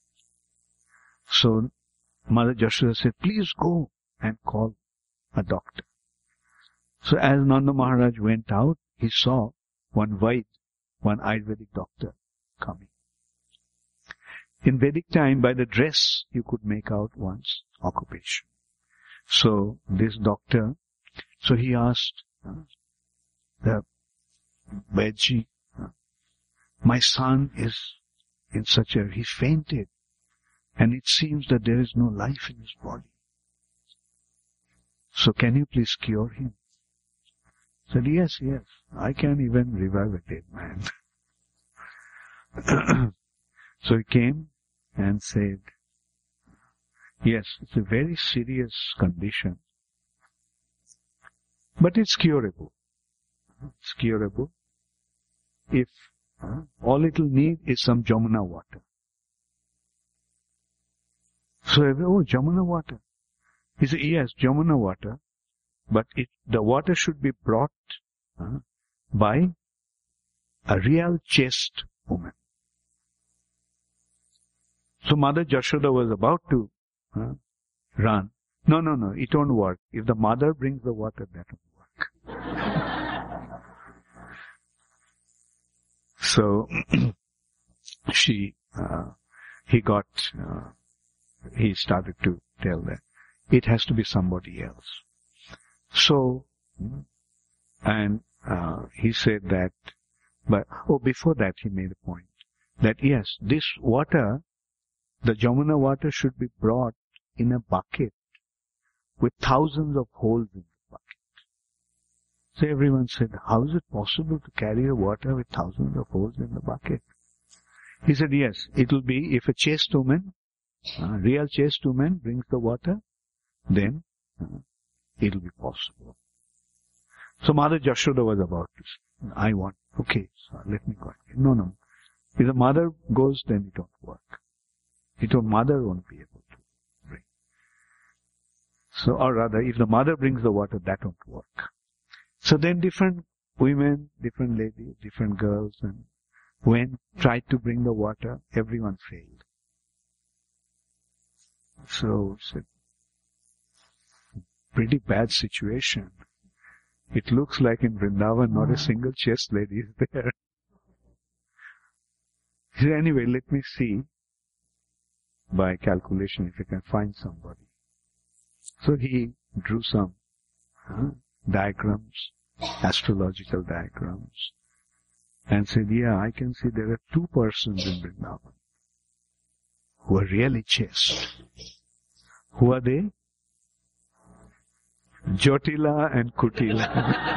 Speaker 1: So Mother Jashoda said, please go and call a doctor. So as Nanda Maharaj went out, he saw one Vaid, one Ayurvedic doctor coming. In Vedic time, by the dress, you could make out one's occupation. So this doctor, so he asked uh, the Vaidji, uh, my son is in such a, he fainted, and it seems that there is no life in his body. So can you please cure him? He said, yes, yes, I can even revive a dead man. So he came and said, yes, it's a very serious condition, but it's curable. It's curable if uh, all it'll need is some Jamuna water. So, oh, Jamuna water. He said, yes, Jamuna water, but it, the water should be brought uh, by a real chaste woman. So Mother Jashoda was about to uh, run. No, no, no, it won't work. If the mother brings the water, that won't work. So she, uh, he got, uh, he started to tell that it has to be somebody else. So, and uh, he said that, but oh, before that he made a point that yes, this water, the Jamuna water, should be brought in a bucket with thousands of holes in the bucket. So everyone said, how is it possible to carry a water with thousands of holes in the bucket? He said, yes, it will be if a chaste woman, a real chaste woman brings the water, then uh, it will be possible. So Mother Jashoda was about to say, I want, okay, so let me go. No, no. If the mother goes, then it won't work. It won't, mother won't be able to bring. So, or rather, if the mother brings the water, that won't work. So then different women, different ladies, different girls, and when tried to bring the water, everyone failed. So it's a pretty bad situation. It looks like in Vrindavan, not a single chaste lady is there. So anyway, let me see by calculation if I can find somebody. So he drew some huh, diagrams, astrological diagrams, and said, yeah, I can see there are two persons in Vrindavan who are really chaste. Who are they? Jyotila and Kutila.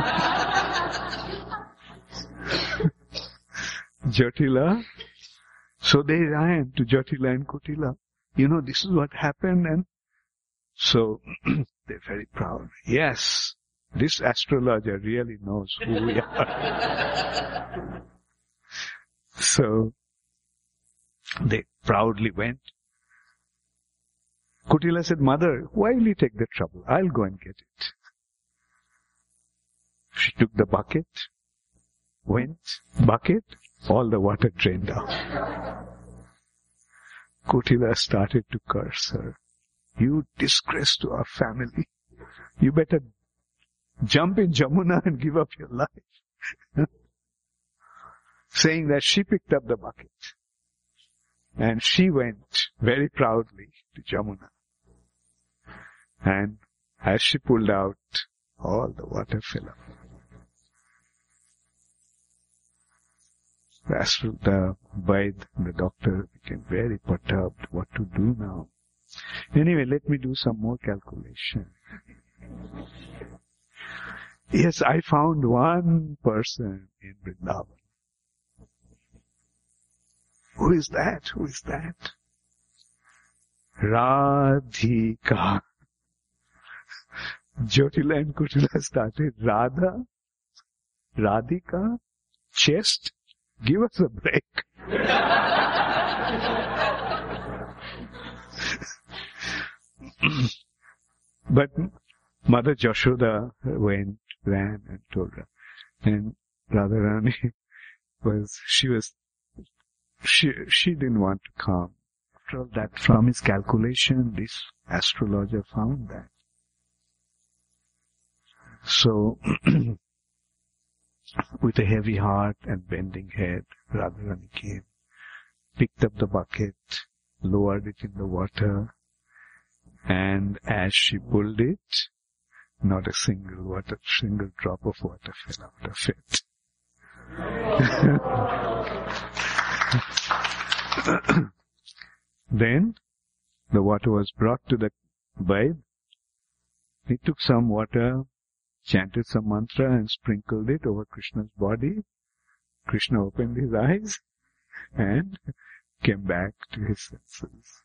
Speaker 1: Jyotila. So they ran to Jyotila and Kutila. You know, this is what happened, and so they're very proud. Yes, this astrologer really knows who we are. So they proudly went. Kutila said, Mother, why will you take the trouble? I'll go and get it. She took the bucket, went, bucket, all the water drained out. Kutila started to curse her. You disgrace to our family. You better jump in Jamuna and give up your life. Saying that she picked up the bucket. And she went very proudly to Jamuna. And as she pulled out, all the water fell up. As the Vaid, the doctor, became very perturbed. What to do now? Anyway, let me do some more calculation. Yes, I found one person in Vrindavan. Who is that? Who is that? Radhika. Jyotila and Kutila started. Radha? Radhika? Chest? Give us a break. But Mother Jashoda went, ran and told her. And Radharani was, she was, she, she didn't want to come. After all that, from his calculation, this astrologer found that. So, with a heavy heart and bending head, Radharani came, picked up the bucket, lowered it in the water, and as she pulled it, not a single water, single drop of water fell out of it. Then, the water was brought to the Vaid. He took some water, chanted some mantra and sprinkled it over Krishna's body. Krishna opened his eyes and came back to his senses.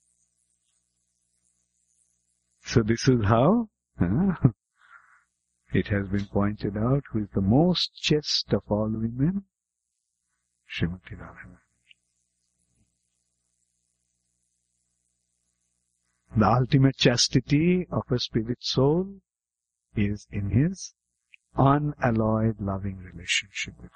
Speaker 1: So this is how uh, it has been pointed out who is the most chaste of all women, Srimati Radharani. The ultimate chastity of a spirit soul is in his unalloyed loving relationship with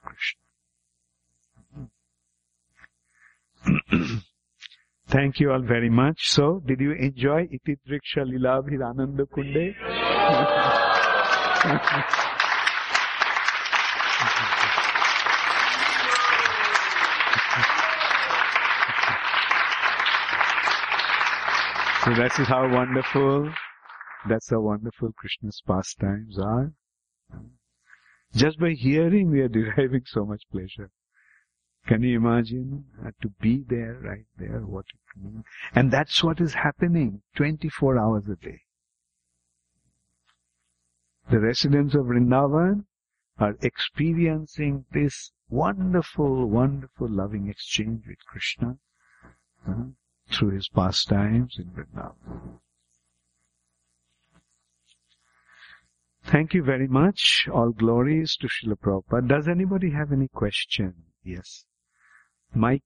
Speaker 1: Krishna. Thank you all very much. So, did you enjoy Iti Driksha Lilabhir Ananda Kunde? So that is how wonderful, that's how wonderful Krishna's pastimes are. Just by hearing we are deriving so much pleasure. Can you imagine uh, to be there, right there, what it means? And that's what is happening twenty-four hours a day. The residents of Vrindavan are experiencing this wonderful, wonderful loving exchange with Krishna uh, through his pastimes in Vrindavan. Thank you very much. All glories to Srila Prabhupada. Does anybody have any question? Yes. Mike.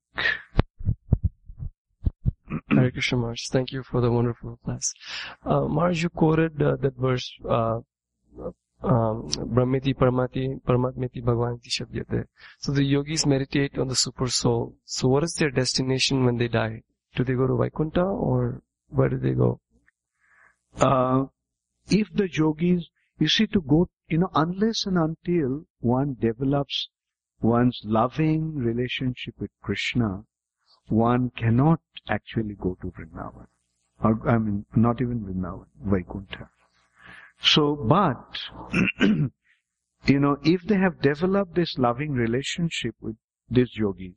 Speaker 2: Hare Krishna Maharaj, thank you for the wonderful class. Uh, Maharaj, you quoted uh, that verse, uh, um, Brahmeti Paramati Paramatmeti Bhagavanti Shabdyate. So the yogis meditate on the super soul. So what is their destination when they die? Do they go to Vaikuntha or where do they go?
Speaker 1: Uh, if the yogis, you see, to go, you know, unless and until one develops one's loving relationship with Krishna, one cannot actually go to Vrindavan. Or, I mean, not even Vrindavan, Vaikuntha. So, but, you know, if they have developed this loving relationship with these yogis,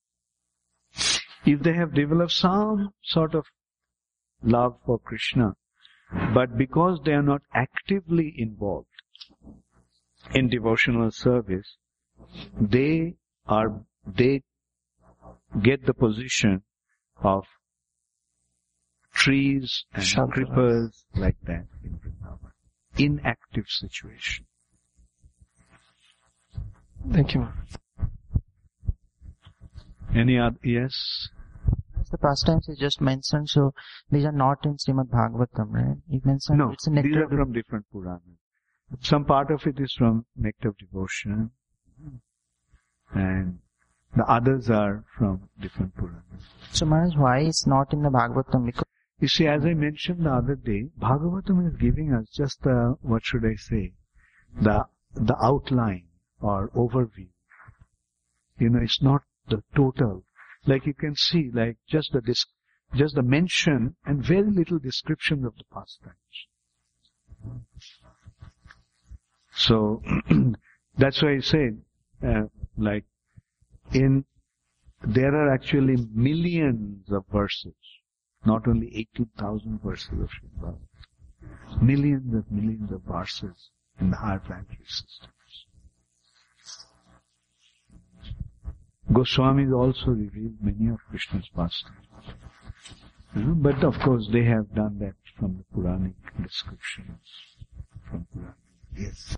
Speaker 1: if they have developed some sort of love for Krishna, but because they are not actively involved in devotional service, they are, they get the position of trees and
Speaker 2: Shantara.
Speaker 1: creepers like that in Vrindavan. Inactive situation.
Speaker 2: Thank you.
Speaker 1: Any other? Yes?
Speaker 3: The pastimes you just mentioned, so these are not in Srimad Bhagavatam, right? You mentioned
Speaker 1: No,
Speaker 3: it's a
Speaker 1: these
Speaker 3: nectar
Speaker 1: are from different Puranas. Some part of it is from Nectar of Devotion, and the others are from different Puranas.
Speaker 3: So, Maharaj, why it's not in the Bhagavatam? Because
Speaker 1: You see, as I mentioned the other day, Bhagavatam is giving us just the, what should I say, the the outline or overview. You know, it's not the total. Like you can see, like just the dis- just the mention and very little description of the pastimes. So that's why I said, uh, like in there are actually millions of verses, not only eighteen thousand verses of Srimad Bhagavatam, millions of millions of verses in the higher planetary systems. Goswamis also revealed many of Krishna's pastimes. You know, but of course they have done that from the Puranic descriptions. From Puranic. Yes.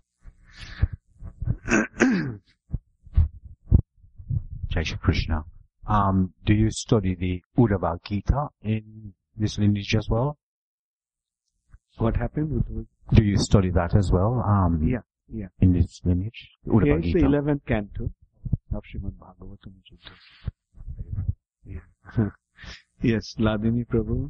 Speaker 4: Jai Shri Krishna. Um, do you study the Uddhava Gita in this lineage as well?
Speaker 1: What happened with
Speaker 4: Do you study that as well? Um,
Speaker 1: Yeah, yeah.
Speaker 4: In this lineage? Uddhava
Speaker 1: Yeah, it's
Speaker 4: Gita.
Speaker 1: the eleventh canto of Srimad Bhagavatam. Yeah. Yes, Ladini Prabhu.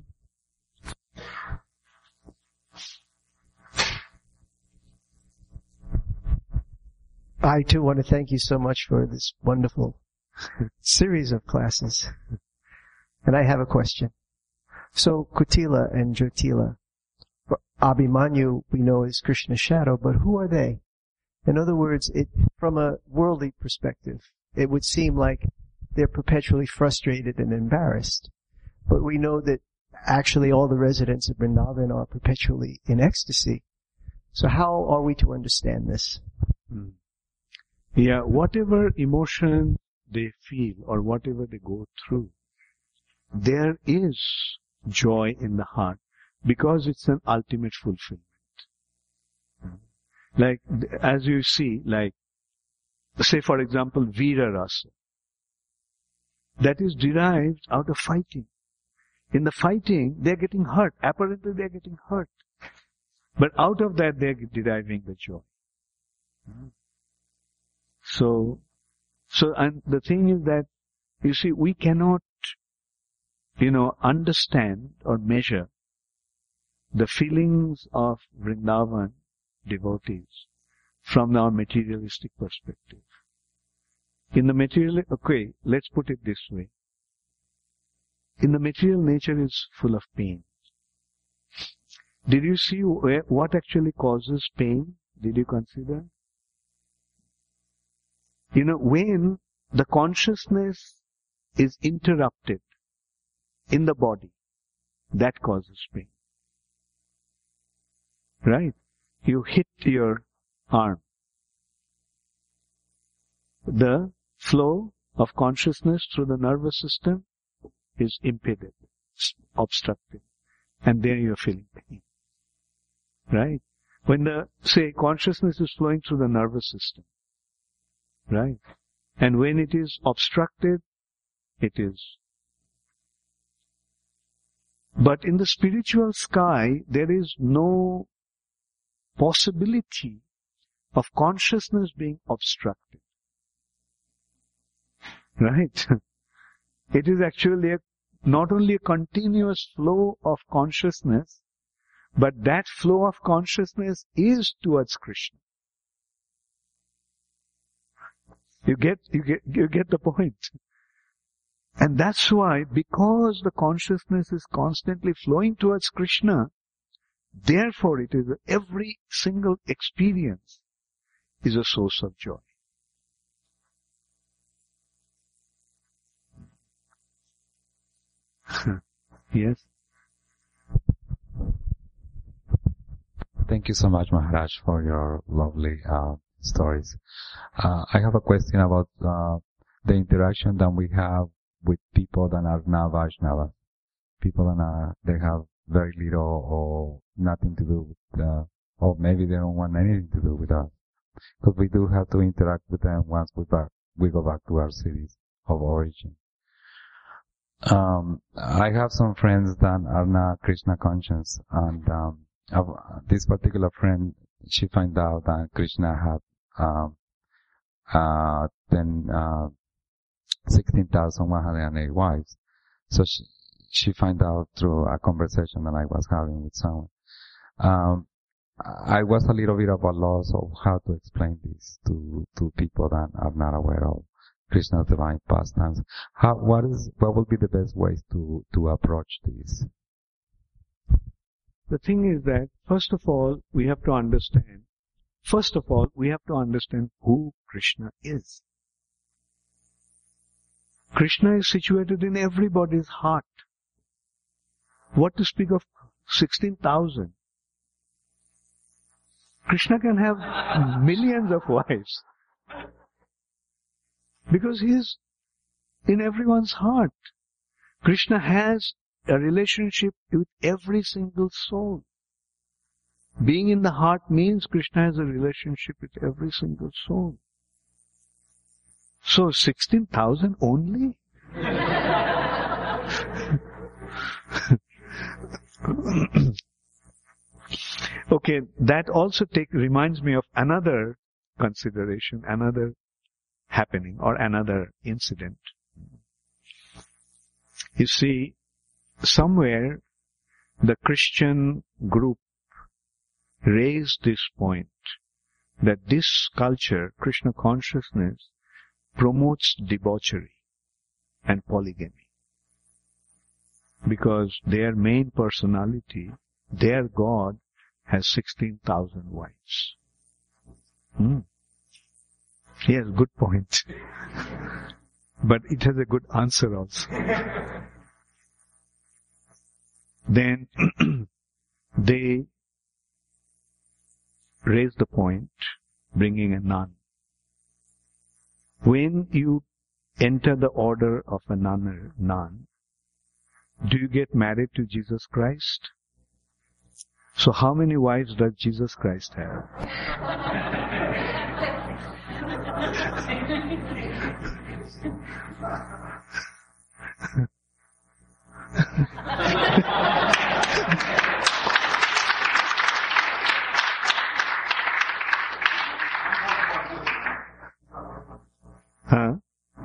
Speaker 5: I too want to thank you so much for this wonderful series of classes. And I have a question. So Kutila and Jyotila, Abhimanyu we know is Krishna's shadow, but who are they? In other words, it, from a worldly perspective, it would seem like they're perpetually frustrated and embarrassed. But we know that actually all the residents of Vrindavan are perpetually in ecstasy. So how are we to understand this?
Speaker 1: Hmm. Yeah, whatever emotion they feel or whatever they go through, there is joy in the heart because it's an ultimate fulfillment. Like, as you see, like, say for example, Veera Rasa. That is derived out of fighting. In the fighting, they're getting hurt. Apparently they're getting hurt. But out of that, they're deriving the joy. So, so, and the thing is that, you see, we cannot, you know, understand or measure the feelings of Vrindavan devotees from our materialistic perspective. In the material, okay, let's put it this way. In the material, nature is full of pain. Did you see where, what actually causes pain? Did you consider? You know, when the consciousness is interrupted in the body, that causes pain. Right? You hit your arm. The flow of consciousness through the nervous system is impeded, obstructed, and there you are feeling pain. Right? When the, say, consciousness is flowing through the nervous system, right? And when it is obstructed, it is. But in the spiritual sky, there is no possibility of consciousness being obstructed. Right? It is actually a, not only a continuous flow of consciousness, but that flow of consciousness is towards Krishna. You get, you get, you get the point. And that's why, because the consciousness is constantly flowing towards Krishna, therefore it is, every single experience is a source of joy. Yes?
Speaker 6: Thank you so much, Maharaj, for your lovely uh, stories. Uh, I have a question about uh, the interaction that we have with people that are not Vaishnava. People that are, they have very little or nothing to do with, uh, or maybe they don't want anything to do with us. Because we do have to interact with them once we back, we go back to our cities of origin. Um, I have some friends that are not Krishna conscious, and um, I've, this particular friend, she found out that Krishna had um, uh, then uh, sixteen thousand one hundred eight wives. So she, she found out through a conversation that I was having with someone. Um, I was a little bit of a loss of how to explain this to to people that are not aware of Krishna's divine pastimes. How, what is, what would be the best ways to, to approach this?
Speaker 1: The thing is that, first of all, we have to understand, first of all, we have to understand who Krishna is. Krishna is situated in everybody's heart. What to speak of sixteen thousand? Krishna can have millions of wives. Because he is in everyone's heart. Krishna has a relationship with every single soul. Being in the heart means Krishna has a relationship with every single soul. So sixteen thousand only? Okay, that also take, reminds me of another consideration, another happening or another incident. You see, somewhere the Christian group raised this point that this culture, Krishna consciousness, promotes debauchery and polygamy. Because their main personality, their God, has sixteen thousand wives. Hmm. Yes, good point. But it has a good answer also. Then they raise the point, bringing a nun. When you enter the order of a nun, nun, do you get married to Jesus Christ? So how many wives does Jesus Christ have? Huh?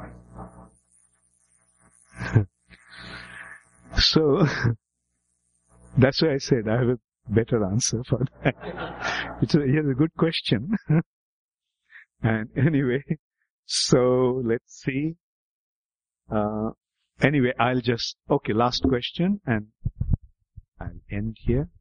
Speaker 1: So, that's why I said I have a better answer for that. It's a, it's a good question. And anyway, so let's see. Uh, anyway, I'll just, okay, last question and I'll end here.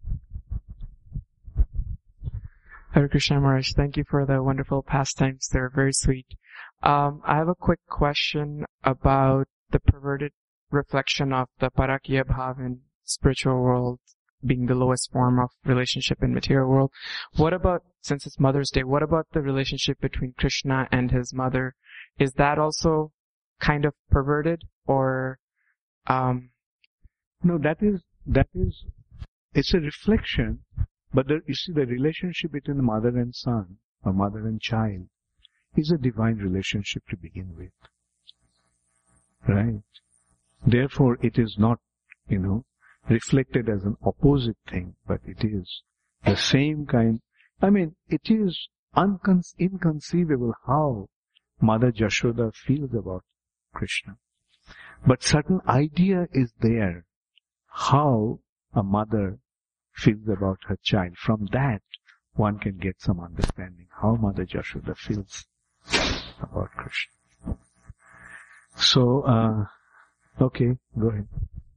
Speaker 7: Hare Krishna Maharaj, thank you for the wonderful pastimes. They're very sweet. Um, I have a quick question about the perverted reflection of the Parakya Bhav in spiritual world being the lowest form of relationship in material world. What about, since it's Mother's Day, what about the relationship between Krishna and his mother? Is that also kind of perverted or, um,
Speaker 1: No, that is, that is, it's a reflection, but the, you see the relationship between the mother and son, or mother and child, is a divine relationship to begin with. Right? Therefore, it is not, you know, reflected as an opposite thing, but it is the same kind. I mean, it is uncon- inconceivable how Mother Jashoda feels about Krishna. But certain idea is there how a mother feels about her child. From that, one can get some understanding how Mother Jashoda feels about Krishna. So, uh, okay, go ahead.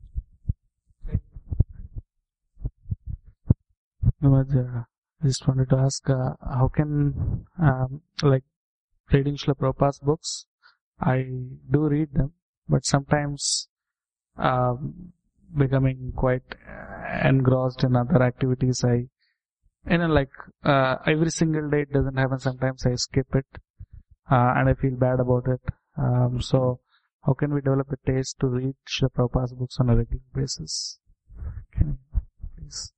Speaker 8: Niraj, uh, I just wanted to ask, uh, how can, um, like, reading Srila Prabhupada's books, I do read them, but sometimes um, becoming quite engrossed in other activities, I, you know, like, uh, every single day it doesn't happen, sometimes I skip it, uh, and I feel bad about it. Um, so, how can we develop a taste to read Srila Prabhupada's books on a regular basis? Can you please?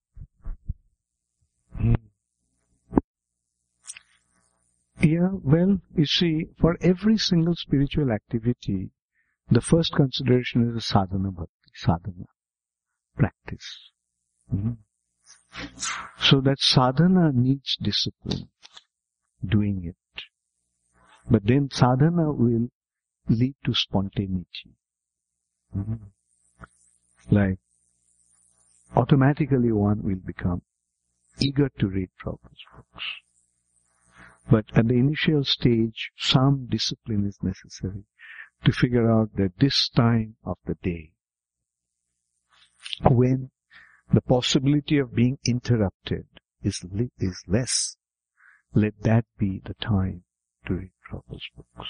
Speaker 1: Yeah, well, you see, for every single spiritual activity, the first consideration is a sadhana bhakti, sadhana, practice. Mm-hmm. So that sadhana needs discipline, doing it. But then sadhana will lead to spontaneity. Mm-hmm. Like, automatically one will become eager to read Prabhupada's books. But at the initial stage, some discipline is necessary to figure out that this time of the day, when the possibility of being interrupted is li- is less, let that be the time to read Prabhupada's books.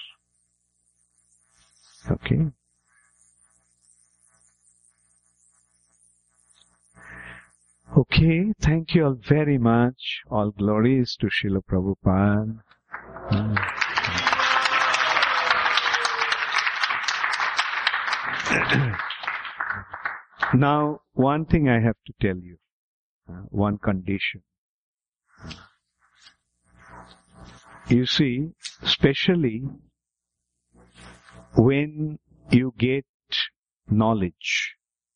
Speaker 1: Okay? Okay, thank you all very much. All glories to Srila Prabhupada. Mm. Now, one thing I have to tell you, uh, one condition. You see, especially when you get knowledge,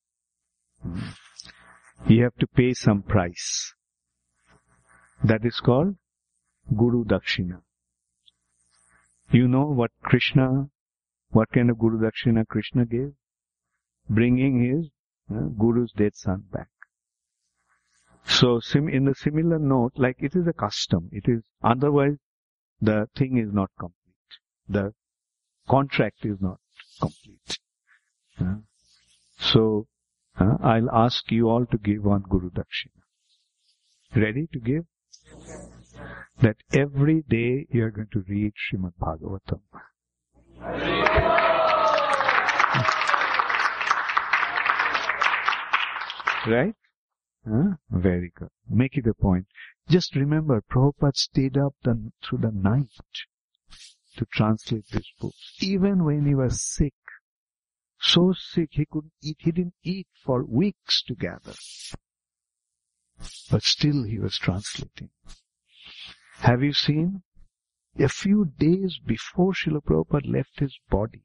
Speaker 1: you have to pay some price. That is called Guru Dakshina. You know what Krishna, what kind of Guru Dakshina Krishna gave? Bringing his uh, Guru's dead son back. So sim- in the similar note, like it is a custom, it is, otherwise the thing is not complete. The contract is not complete. Uh, so, Uh, I'll ask you all to give one Guru Dakshina. Ready to give? That every day you are going to read Srimad Bhagavatam. Right? Huh? Very good. Make it a point. Just remember, Prabhupada stayed up the, through the night to translate this book. Even when he was sick. So sick he couldn't eat, he didn't eat for weeks together. But still he was translating. Have you seen? A few days before Srila Prabhupada left his body,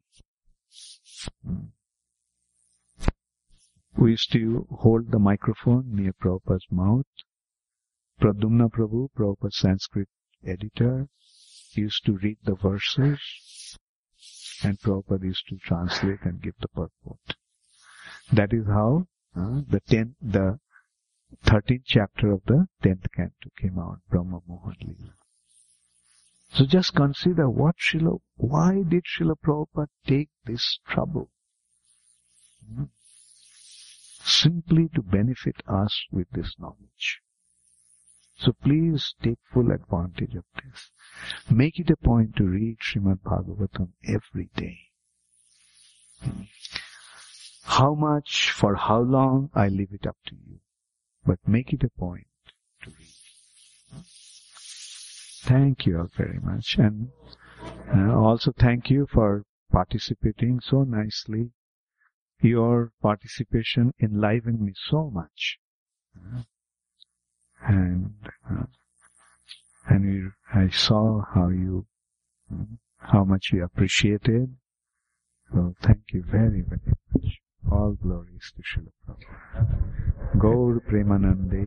Speaker 1: we used to hold the microphone near Prabhupada's mouth. Pradumna Prabhu, Prabhupada's Sanskrit editor, used to read the verses and Prabhupada used to translate and give the purport. That is how uh, the tenth, the thirteenth chapter of the tenth canto came out, Brahma Mohan Leela. So just consider what Srila, why did Srila Prabhupada take this trouble? Hmm? Simply to benefit us with this knowledge. So please take full advantage of this. Make it a point to read Srimad Bhagavatam every day. Hmm. How much, for how long, I leave it up to you. But make it a point to read. Thank you all very much. And uh, also thank you for participating so nicely. Your participation enlivened me so much. Uh, and uh, and we, I saw how you, uh, how much you appreciated. So thank you very, very much. All glories to Srila Prabhupada. Gaur Premanande